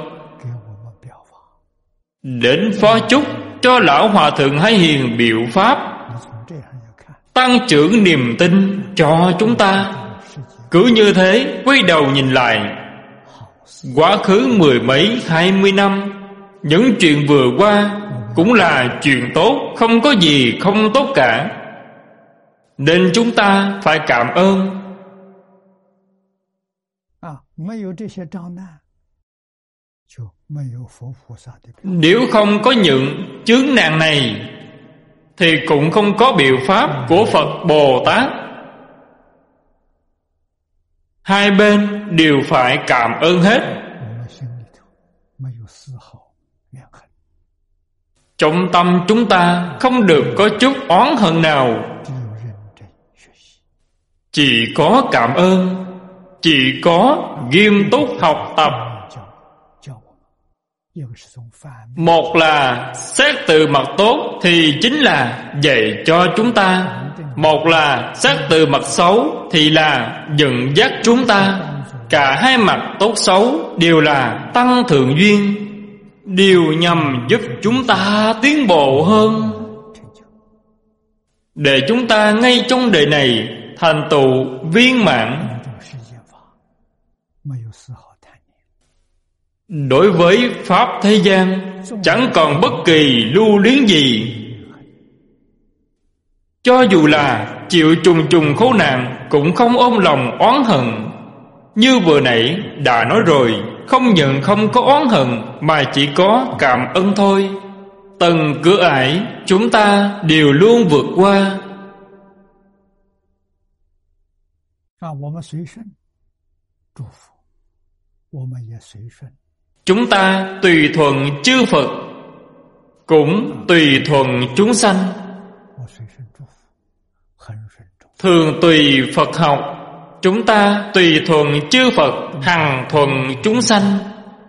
Đến phó chúc cho lão hòa thượng Hải Hiền biểu pháp, tăng trưởng niềm tin cho chúng ta. Cứ như thế quay đầu nhìn lại, quá khứ mười mấy hai mươi năm, những chuyện vừa qua cũng là chuyện tốt, không có gì không tốt cả. Nên chúng ta phải cảm ơn. Nếu không có những chướng nạn này thì cũng không có biểu pháp của Phật Bồ Tát. Hai bên đều phải cảm ơn hết. Trong tâm chúng ta không được có chút oán hận nào, chỉ có cảm ơn, chỉ có nghiêm túc học tập. Một là xét từ mặt tốt thì chính là dạy cho chúng ta, một là xét từ mặt xấu thì là dẫn dắt chúng ta. Cả hai mặt tốt xấu đều là tăng thượng duyên, đều nhằm giúp chúng ta tiến bộ hơn, để chúng ta ngay trong đời này thành tựu viên mãn. Đối với pháp thế gian chẳng còn bất kỳ lưu luyến gì. Cho dù là chịu trùng trùng khổ nạn cũng không ôm lòng oán hận. Như vừa nãy đã nói rồi, không nhận không có oán hận, mà chỉ có cảm ơn thôi. Từng cửa ải chúng ta đều luôn vượt qua. Chúng ta tùy thuận chư Phật, cũng tùy thuận chúng sanh. Thường tùy Phật học, chúng ta tùy thuận chư Phật, hằng thuận chúng sanh.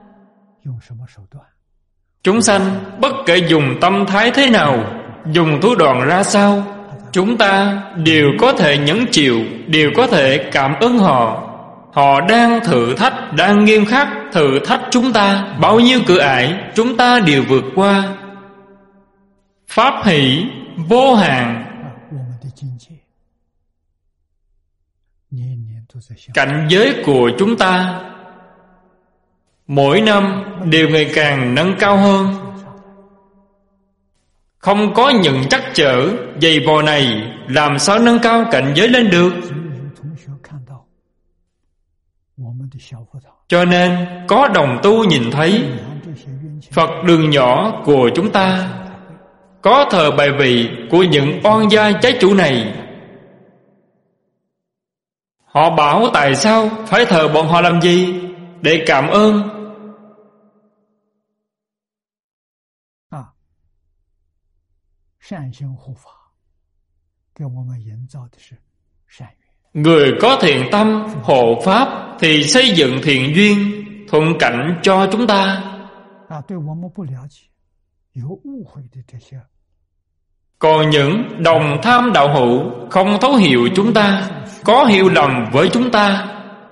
Chúng sanh bất kể dùng tâm thái thế nào, dùng thủ đoạn ra sao, chúng ta đều có thể nhẫn chịu, đều có thể cảm ơn họ. Họ đang thử thách, đang nghiêm khắc thử thách chúng ta. Bao nhiêu cửa ải chúng ta đều vượt qua. pháp hỷ vô hạn. Cảnh giới của chúng ta mỗi năm đều ngày càng nâng cao hơn. Không có những trắc trở dày vò này, làm sao nâng cao cảnh giới lên được? Cho nên có đồng tu nhìn thấy Phật đường nhỏ của chúng ta có thờ bài vị của những oan gia trái chủ này. Họ bảo tại sao phải thờ bọn họ làm gì? Để cảm ơn. Người có thiện tâm hộ pháp thì xây dựng thiện duyên thuận cảnh cho chúng ta. Còn những đồng tham đạo hữu không thấu hiểu chúng ta, có hiểu lầm với chúng ta,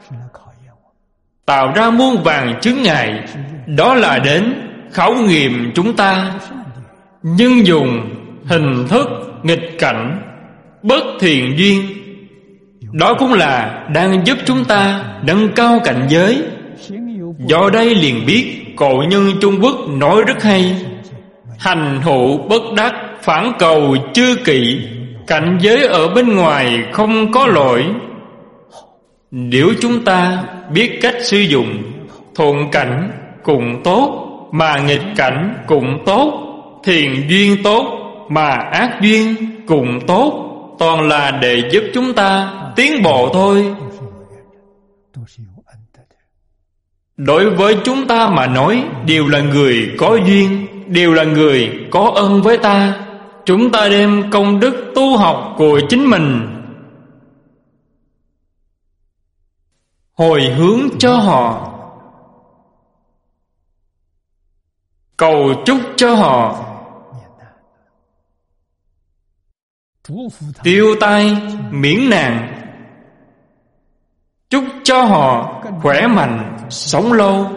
tạo ra muôn vàn chướng ngại, đó là đến khảo nghiệm chúng ta. Nhưng dùng hình thức nghịch cảnh, bất thiện duyên, đó cũng là đang giúp chúng ta nâng cao cảnh giới. Do đây liền biết cổ nhân Trung Quốc nói rất hay: hành hữu bất đắc, phản cầu chư kỵ. Cảnh giới ở bên ngoài không có lỗi. Nếu chúng ta biết cách sử dụng, thuận cảnh cũng tốt, mà nghịch cảnh cũng tốt, thiện duyên tốt mà ác duyên cũng tốt, toàn là để giúp chúng ta tiến bộ thôi. Đối với chúng ta mà nói, đều là người có duyên, đều là người có ơn với ta. Chúng ta đem công đức tu học của chính mình hồi hướng cho họ, cầu chúc cho họ tiêu tai miễn nạn, chúc cho họ khỏe mạnh sống lâu.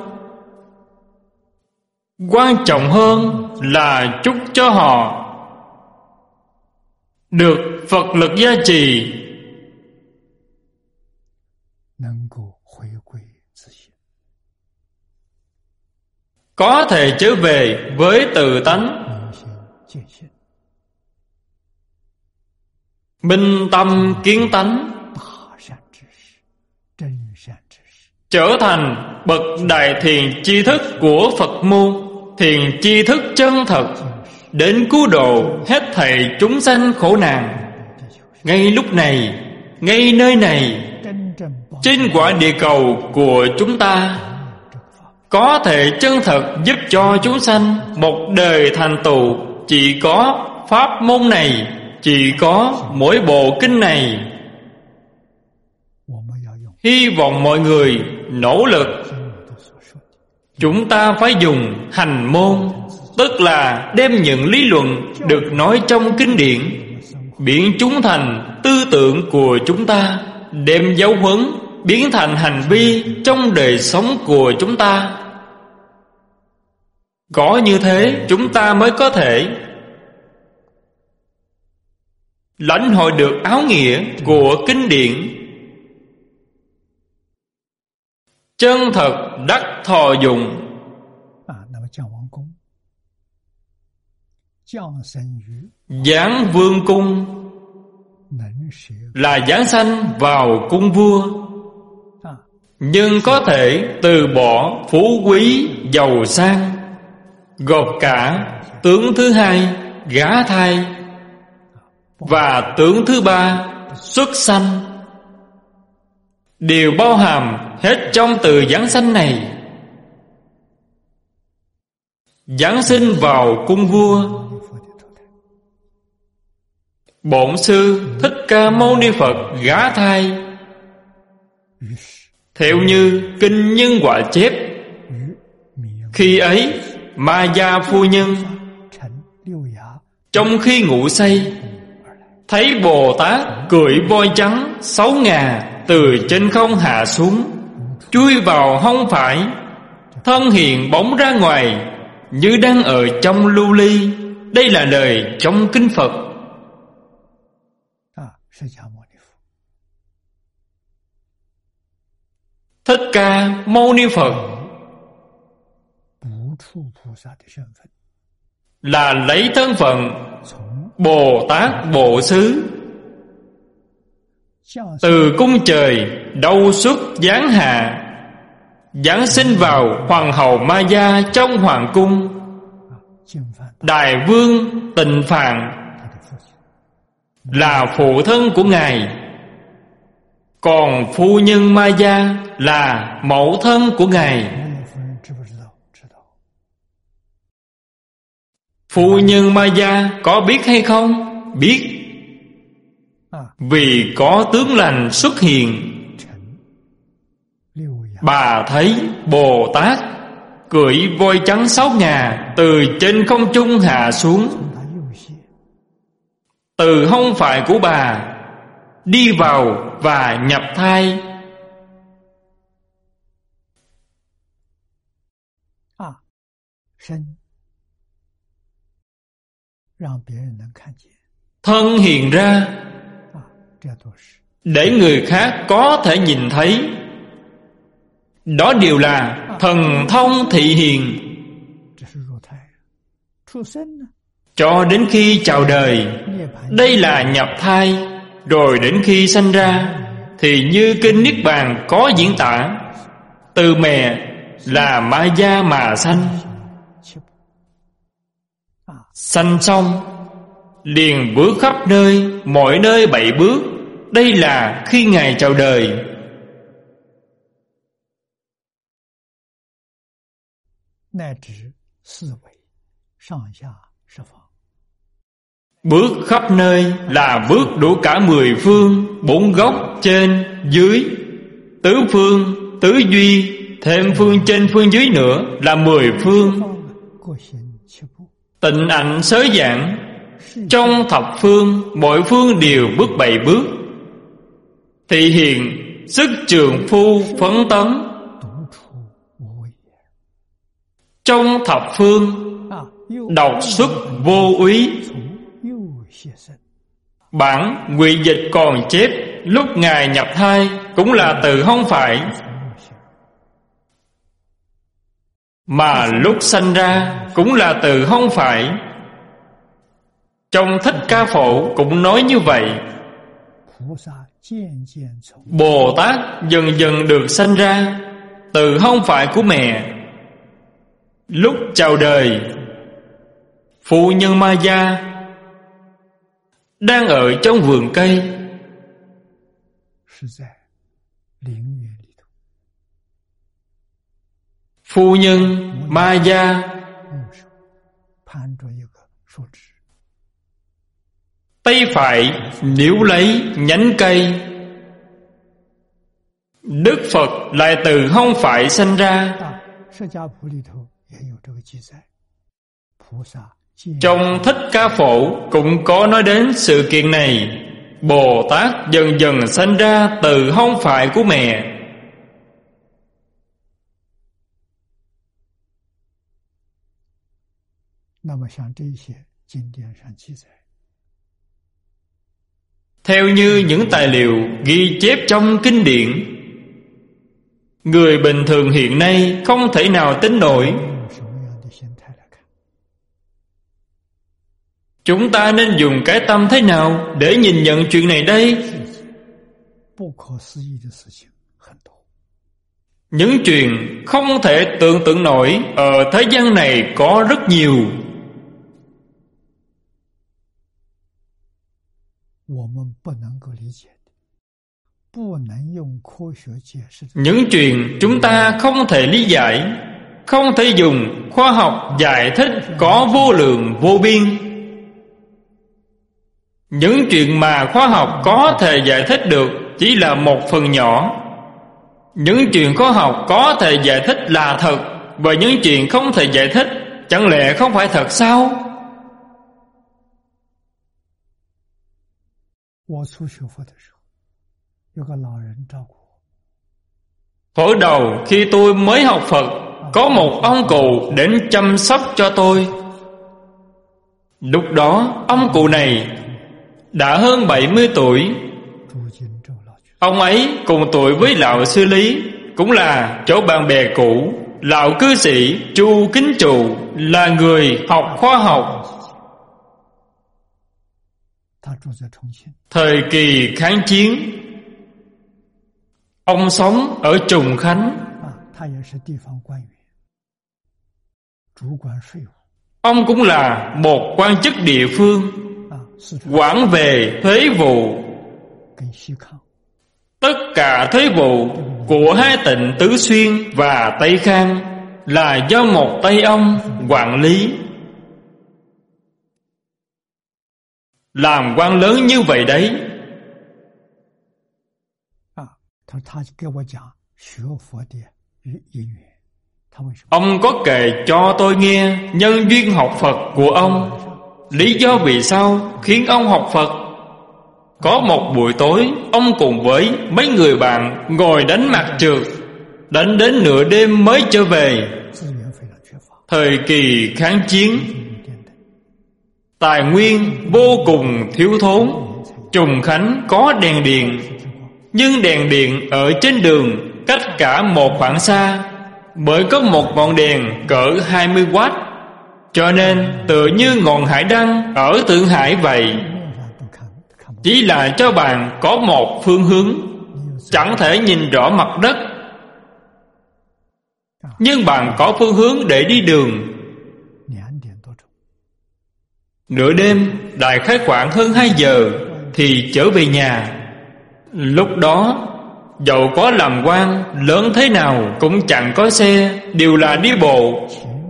Quan trọng hơn là chúc cho họ được Phật lực gia trì, có thể trở về với tự tánh, minh tâm kiến tánh, trở thành bậc đại thiện tri thức của Phật môn, thiện tri thức chân thật, đến cứu độ hết thảy chúng sanh khổ nạn. Ngay lúc này, ngay nơi này, trên quả địa cầu của chúng ta, có thể chân thật giúp cho chúng sanh một đời thành tựu. Chỉ có pháp môn này, chỉ có mỗi bộ kinh này. Hy vọng mọi người nỗ lực. Chúng ta phải dùng hành môn, tức là đem những lý luận được nói trong kinh điển biến chúng thành tư tưởng của chúng ta, đem giáo huấn biến thành hành vi trong đời sống của chúng ta. Có như thế chúng ta mới có thể lãnh hội được áo nghĩa của kinh điển, chân thật đắc thọ dụng. Giáng vương cung là giáng sanh vào cung vua, nhưng có thể từ bỏ phú quý giàu sang, gộp cả tướng thứ hai gả thai và tướng thứ ba xuất sanh, đều bao hàm hết trong từ giáng sanh này. Giáng sinh vào cung vua, Bổn sư Thích Ca Mâu Ni Phật gả thai. Theo như kinh Nhân Quả chép, khi ấy Ma Gia phu nhân trong khi ngủ say, thấy Bồ Tát cưỡi voi trắng sáu ngà từ trên không hạ xuống, chui vào hông phải, thân hiện bóng ra ngoài như đang ở trong lưu ly. Đây là lời trong kinh Phật. Thích Ca Mâu Ni Phật là lấy thân phận Bồ Tát Bộ Xứ từ cung trời đâu xuất giáng hạ, giáng sinh vào hoàng hậu Maya trong hoàng cung. Đại vương Tịnh Phạn là phụ thân của ngài, còn phu nhân Maya là mẫu thân của ngài. Phu nhân Maya có biết hay không? Biết. Vì có tướng lành xuất hiện, bà thấy Bồ Tát cưỡi voi trắng sáu ngà từ trên không trung hạ xuống, từ hông phải của bà đi vào và nhập thai. Thân hiện ra để người khác có thể nhìn thấy. Đó đều là thần thông thị hiện. Cho đến khi chào đời, đây là nhập thai. Rồi đến khi sanh ra thì như kinh Niết Bàn có diễn tả, từ mẹ là Maya mà sanh. Sanh xong liền bước khắp nơi, mọi nơi bảy bước. Đây là khi ngài chào đời. Bước khắp nơi là bước đủ cả mười phương, bốn góc trên dưới, tứ phương, tứ duy, thêm phương trên phương dưới nữa là mười phương. Tịnh ảnh xới giảng, trong thập phương, mỗi phương đều bước bảy bước, thị hiện sức trường phu phấn tấn. Trong thập phương độc xuất vô úy. Bản ngụy dịch còn chép lúc ngài nhập thai cũng là từ không phải, mà lúc sanh ra cũng là từ không phải. Trong Thích Ca Phổ cũng nói như vậy. Bồ Tát dần dần được sanh ra từ không phải của mẹ. Lúc chào đời, phu nhân Maya đang ở trong vườn cây. Phu nhân Maya tay phải níu lấy nhánh cây. Đức Phật lại từ không phải sanh ra. Trong Thích Ca Phổ cũng có nói đến sự kiện này. Bồ Tát dần dần sanh ra từ không phải của mẹ. Theo như những tài liệu ghi chép trong kinh điển, người bình thường hiện nay không thể nào tin nổi. Chúng ta nên dùng cái tâm thế nào để nhìn nhận chuyện này đây? Những chuyện không thể tưởng tượng nổi ở thế gian này có rất nhiều. Những chuyện chúng ta không thể lý giải, không thể dùng khoa học giải thích có vô lượng vô biên. Những chuyện mà khoa học có thể giải thích được chỉ là một phần nhỏ. Những chuyện khoa học có thể giải thích là thật, và những chuyện không thể giải thích chẳng lẽ không phải thật sao? Hồi đầu khi tôi mới học Phật, có một ông cụ đến chăm sóc cho tôi. Lúc đó ông cụ này đã hơn bảy mươi tuổi. Ông ấy cùng tuổi với lão sư Lý, cũng là chỗ bạn bè cũ. Lão cư sĩ Chu Kính Trụ là người học khoa học. Thời kỳ kháng chiến, ông sống ở Trùng Khánh. Ông cũng là một quan chức địa phương, quản về thuế vụ. Tất cả thuế vụ của hai tỉnh Tứ Xuyên và Tây Khang là do một tay ông quản lý. Làm quan lớn như vậy đấy. Ông có kể cho tôi nghe nhân duyên học Phật của ông. Lý do vì sao khiến ông học Phật? Có một buổi tối, ông cùng với mấy người bạn ngồi đánh mặt trượt, đánh đến nửa đêm mới trở về. Thời kỳ kháng chiến, tài nguyên vô cùng thiếu thốn. Trùng Khánh có đèn điện, nhưng đèn điện ở trên đường cách cả một khoảng xa mới có một ngọn đèn cỡ hai mươi oát. Cho nên tựa như ngọn hải đăng ở Thượng Hải vậy, chỉ là cho bạn có một phương hướng, chẳng thể nhìn rõ mặt đất, nhưng bạn có phương hướng để đi đường. Nửa đêm, đại khái khoảng hơn hai giờ thì trở về nhà. Lúc đó dẫu có làm quan lớn thế nào cũng chẳng có xe, đều là đi bộ.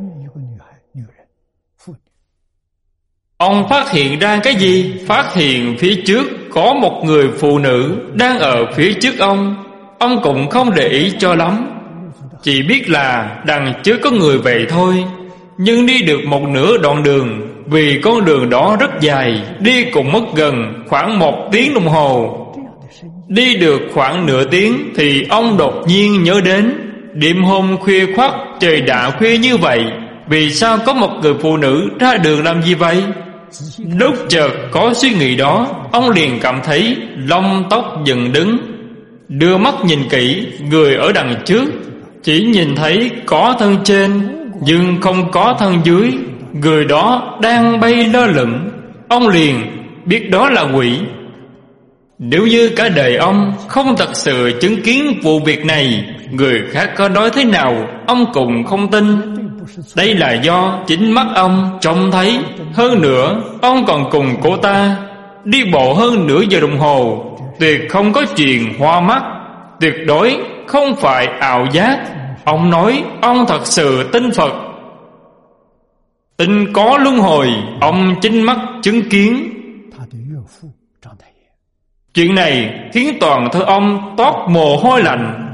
Ông phát hiện ra cái gì? Phát hiện phía trước có một người phụ nữ đang ở phía trước ông. Ông cũng không để ý cho lắm, chỉ biết là đằng trước có người vậy thôi. Nhưng đi được một nửa đoạn đường, vì con đường đó rất dài, đi cũng mất gần khoảng một tiếng đồng hồ. Đi được khoảng nửa tiếng thì ông đột nhiên nhớ đến, đêm hôm khuya khoắt, trời đã khuya như vậy, vì sao có một người phụ nữ ra đường làm gì vậy? Lúc chợt có suy nghĩ đó, ông liền cảm thấy lông tóc dựng đứng. Đưa mắt nhìn kỹ, người ở đằng trước chỉ nhìn thấy có thân trên nhưng không có thân dưới. Người đó đang bay lơ lửng. Ông liền biết đó là quỷ. Nếu như cả đời ông không thật sự chứng kiến vụ việc này, người khác có nói thế nào ông cũng không tin. Đây là do chính mắt ông trông thấy. Hơn nữa, ông còn cùng cô ta đi bộ hơn nửa giờ đồng hồ. Tuyệt không có chuyện hoa mắt, tuyệt đối không phải ảo giác. Ông nói ông thật sự tin Phật, tin có luân hồi. Ông chính mắt chứng kiến. Chuyện này khiến toàn thân ông toát mồ hôi lạnh.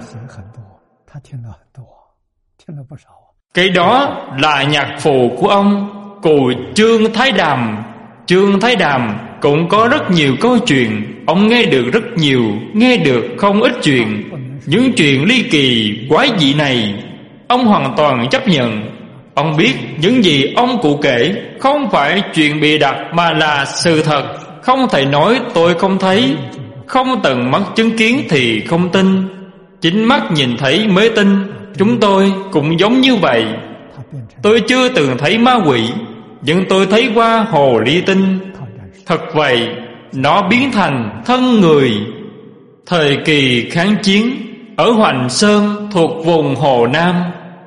Cái đó là nhạc phụ của ông, cụ Trương Thái Đàm. Trương Thái Đàm cũng có rất nhiều câu chuyện. Ông nghe được rất nhiều, nghe được không ít chuyện. Những chuyện ly kỳ quái dị này ông hoàn toàn chấp nhận. Ông biết những gì ông cụ kể không phải chuyện bịa đặt mà là sự thật. Không thể nói tôi không thấy, không tận mắt chứng kiến thì không tin. Chính mắt nhìn thấy mới tin. Chúng tôi cũng giống như vậy. Tôi chưa từng thấy ma quỷ, nhưng tôi thấy qua hồ ly tinh. Thật vậy, nó biến thành thân người. Thời kỳ kháng chiến, ở Hoành Sơn thuộc vùng Hồ Nam.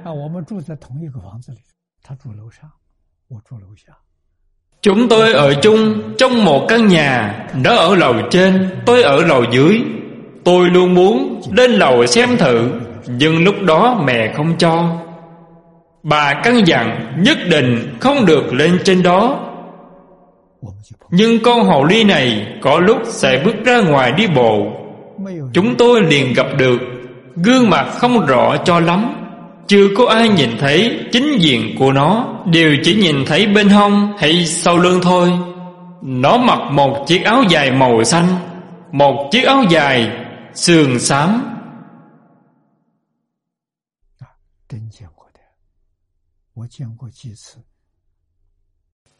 Chúng tôi ở chung trong một căn nhà. Nó ở lầu trên, tôi ở lầu dưới. Tôi luôn muốn lên lầu xem thử, nhưng lúc đó mẹ không cho. Bà căn dặn nhất định không được lên trên đó. Nhưng con hồ ly này có lúc sẽ bước ra ngoài đi bộ. Chúng tôi liền gặp được. Gương mặt không rõ cho lắm, chưa có ai nhìn thấy chính diện của nó, đều chỉ nhìn thấy bên hông hay sau lưng thôi. Nó mặc một chiếc áo dài màu xanh, một chiếc áo dài sườn xám.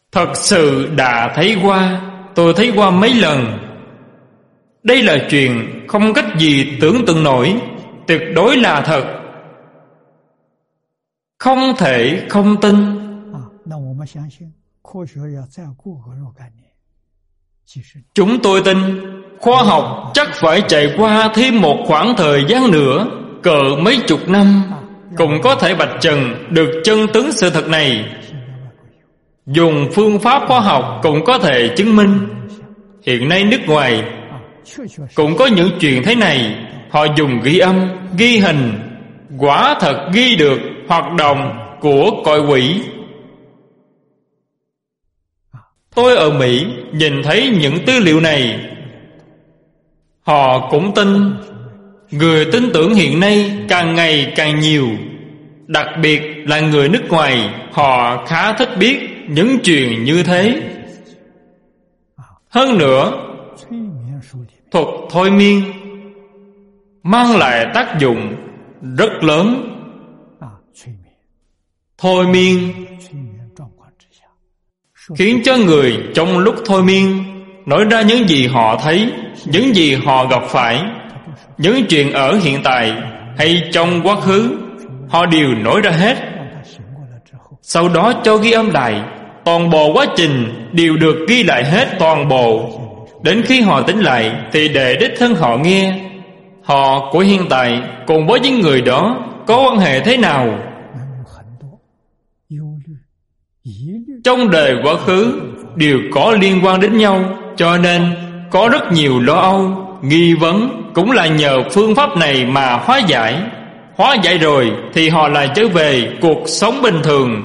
Thật sự đã thấy qua. Tôi thấy qua mấy lần. Đây là chuyện không cách gì tưởng tượng nổi. Tuyệt đối là thật. Không thể không tin. Chúng tôi tin khoa học chắc phải trải qua thêm một khoảng thời gian nữa, cỡ mấy chục năm, cũng có thể vạch trần được chân tướng sự thật này. Dùng phương pháp khoa học cũng có thể chứng minh. Hiện nay nước ngoài cũng có những chuyện thế này. Họ dùng ghi âm, ghi hình, quả thật ghi được hoạt động của cõi quỷ. Tôi ở Mỹ nhìn thấy những tư liệu này. Họ cũng tin. Người tin tưởng hiện nay càng ngày càng nhiều. Đặc biệt là người nước ngoài. Họ khá thích biết những chuyện như thế. Hơn nữa, thuật thôi miên mang lại tác dụng rất lớn. Thôi miên khiến cho người trong lúc thôi miên nói ra những gì họ thấy, những gì họ gặp phải, những chuyện ở hiện tại hay trong quá khứ. Họ đều nói ra hết. Sau đó cho ghi âm lại. Toàn bộ quá trình đều được ghi lại hết toàn bộ. Đến khi họ tỉnh lại thì để đích thân họ nghe. Họ của hiện tại cùng với những người đó có quan hệ thế nào? Trong đời quá khứ đều có liên quan đến nhau. Cho nên có rất nhiều lo âu, nghi vấn cũng là nhờ phương pháp này mà hóa giải. Hóa giải rồi thì họ lại trở về cuộc sống bình thường.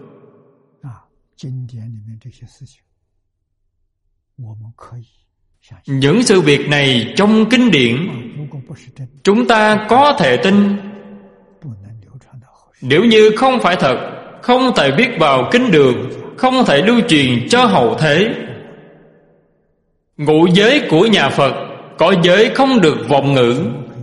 Những sự việc này trong kinh điển chúng ta có thể tin. Nếu như không phải thật, không thể viết vào kinh đường, không thể lưu truyền cho hậu thế. Ngũ giới của nhà Phật có giới không được vọng ngữ.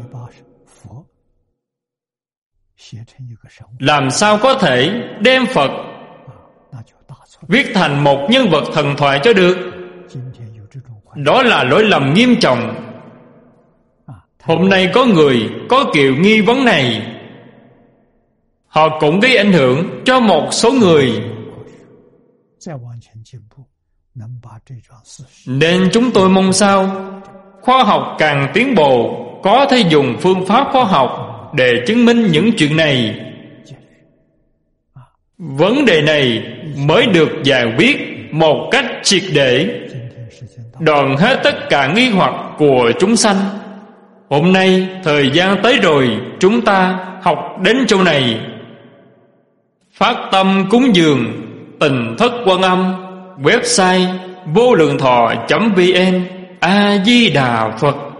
Làm sao có thể đem Phật viết thành một nhân vật thần thoại cho được? Đó là lỗi lầm nghiêm trọng. Hôm nay có người có kiểu nghi vấn này. Họ cũng gây ảnh hưởng cho một số người. Nên chúng tôi mong sao khoa học càng tiến bộ, có thể dùng phương pháp khoa học để chứng minh những chuyện này. Vấn đề này mới được giải quyết một cách triệt để, đoạn hết tất cả nghi hoặc của chúng sanh. Hôm nay thời gian tới rồi, chúng ta học đến chỗ này. Phát tâm cúng dường Tình Thất Quan Âm. Website vô lượng thọ chấm vn. A Di Đà Phật.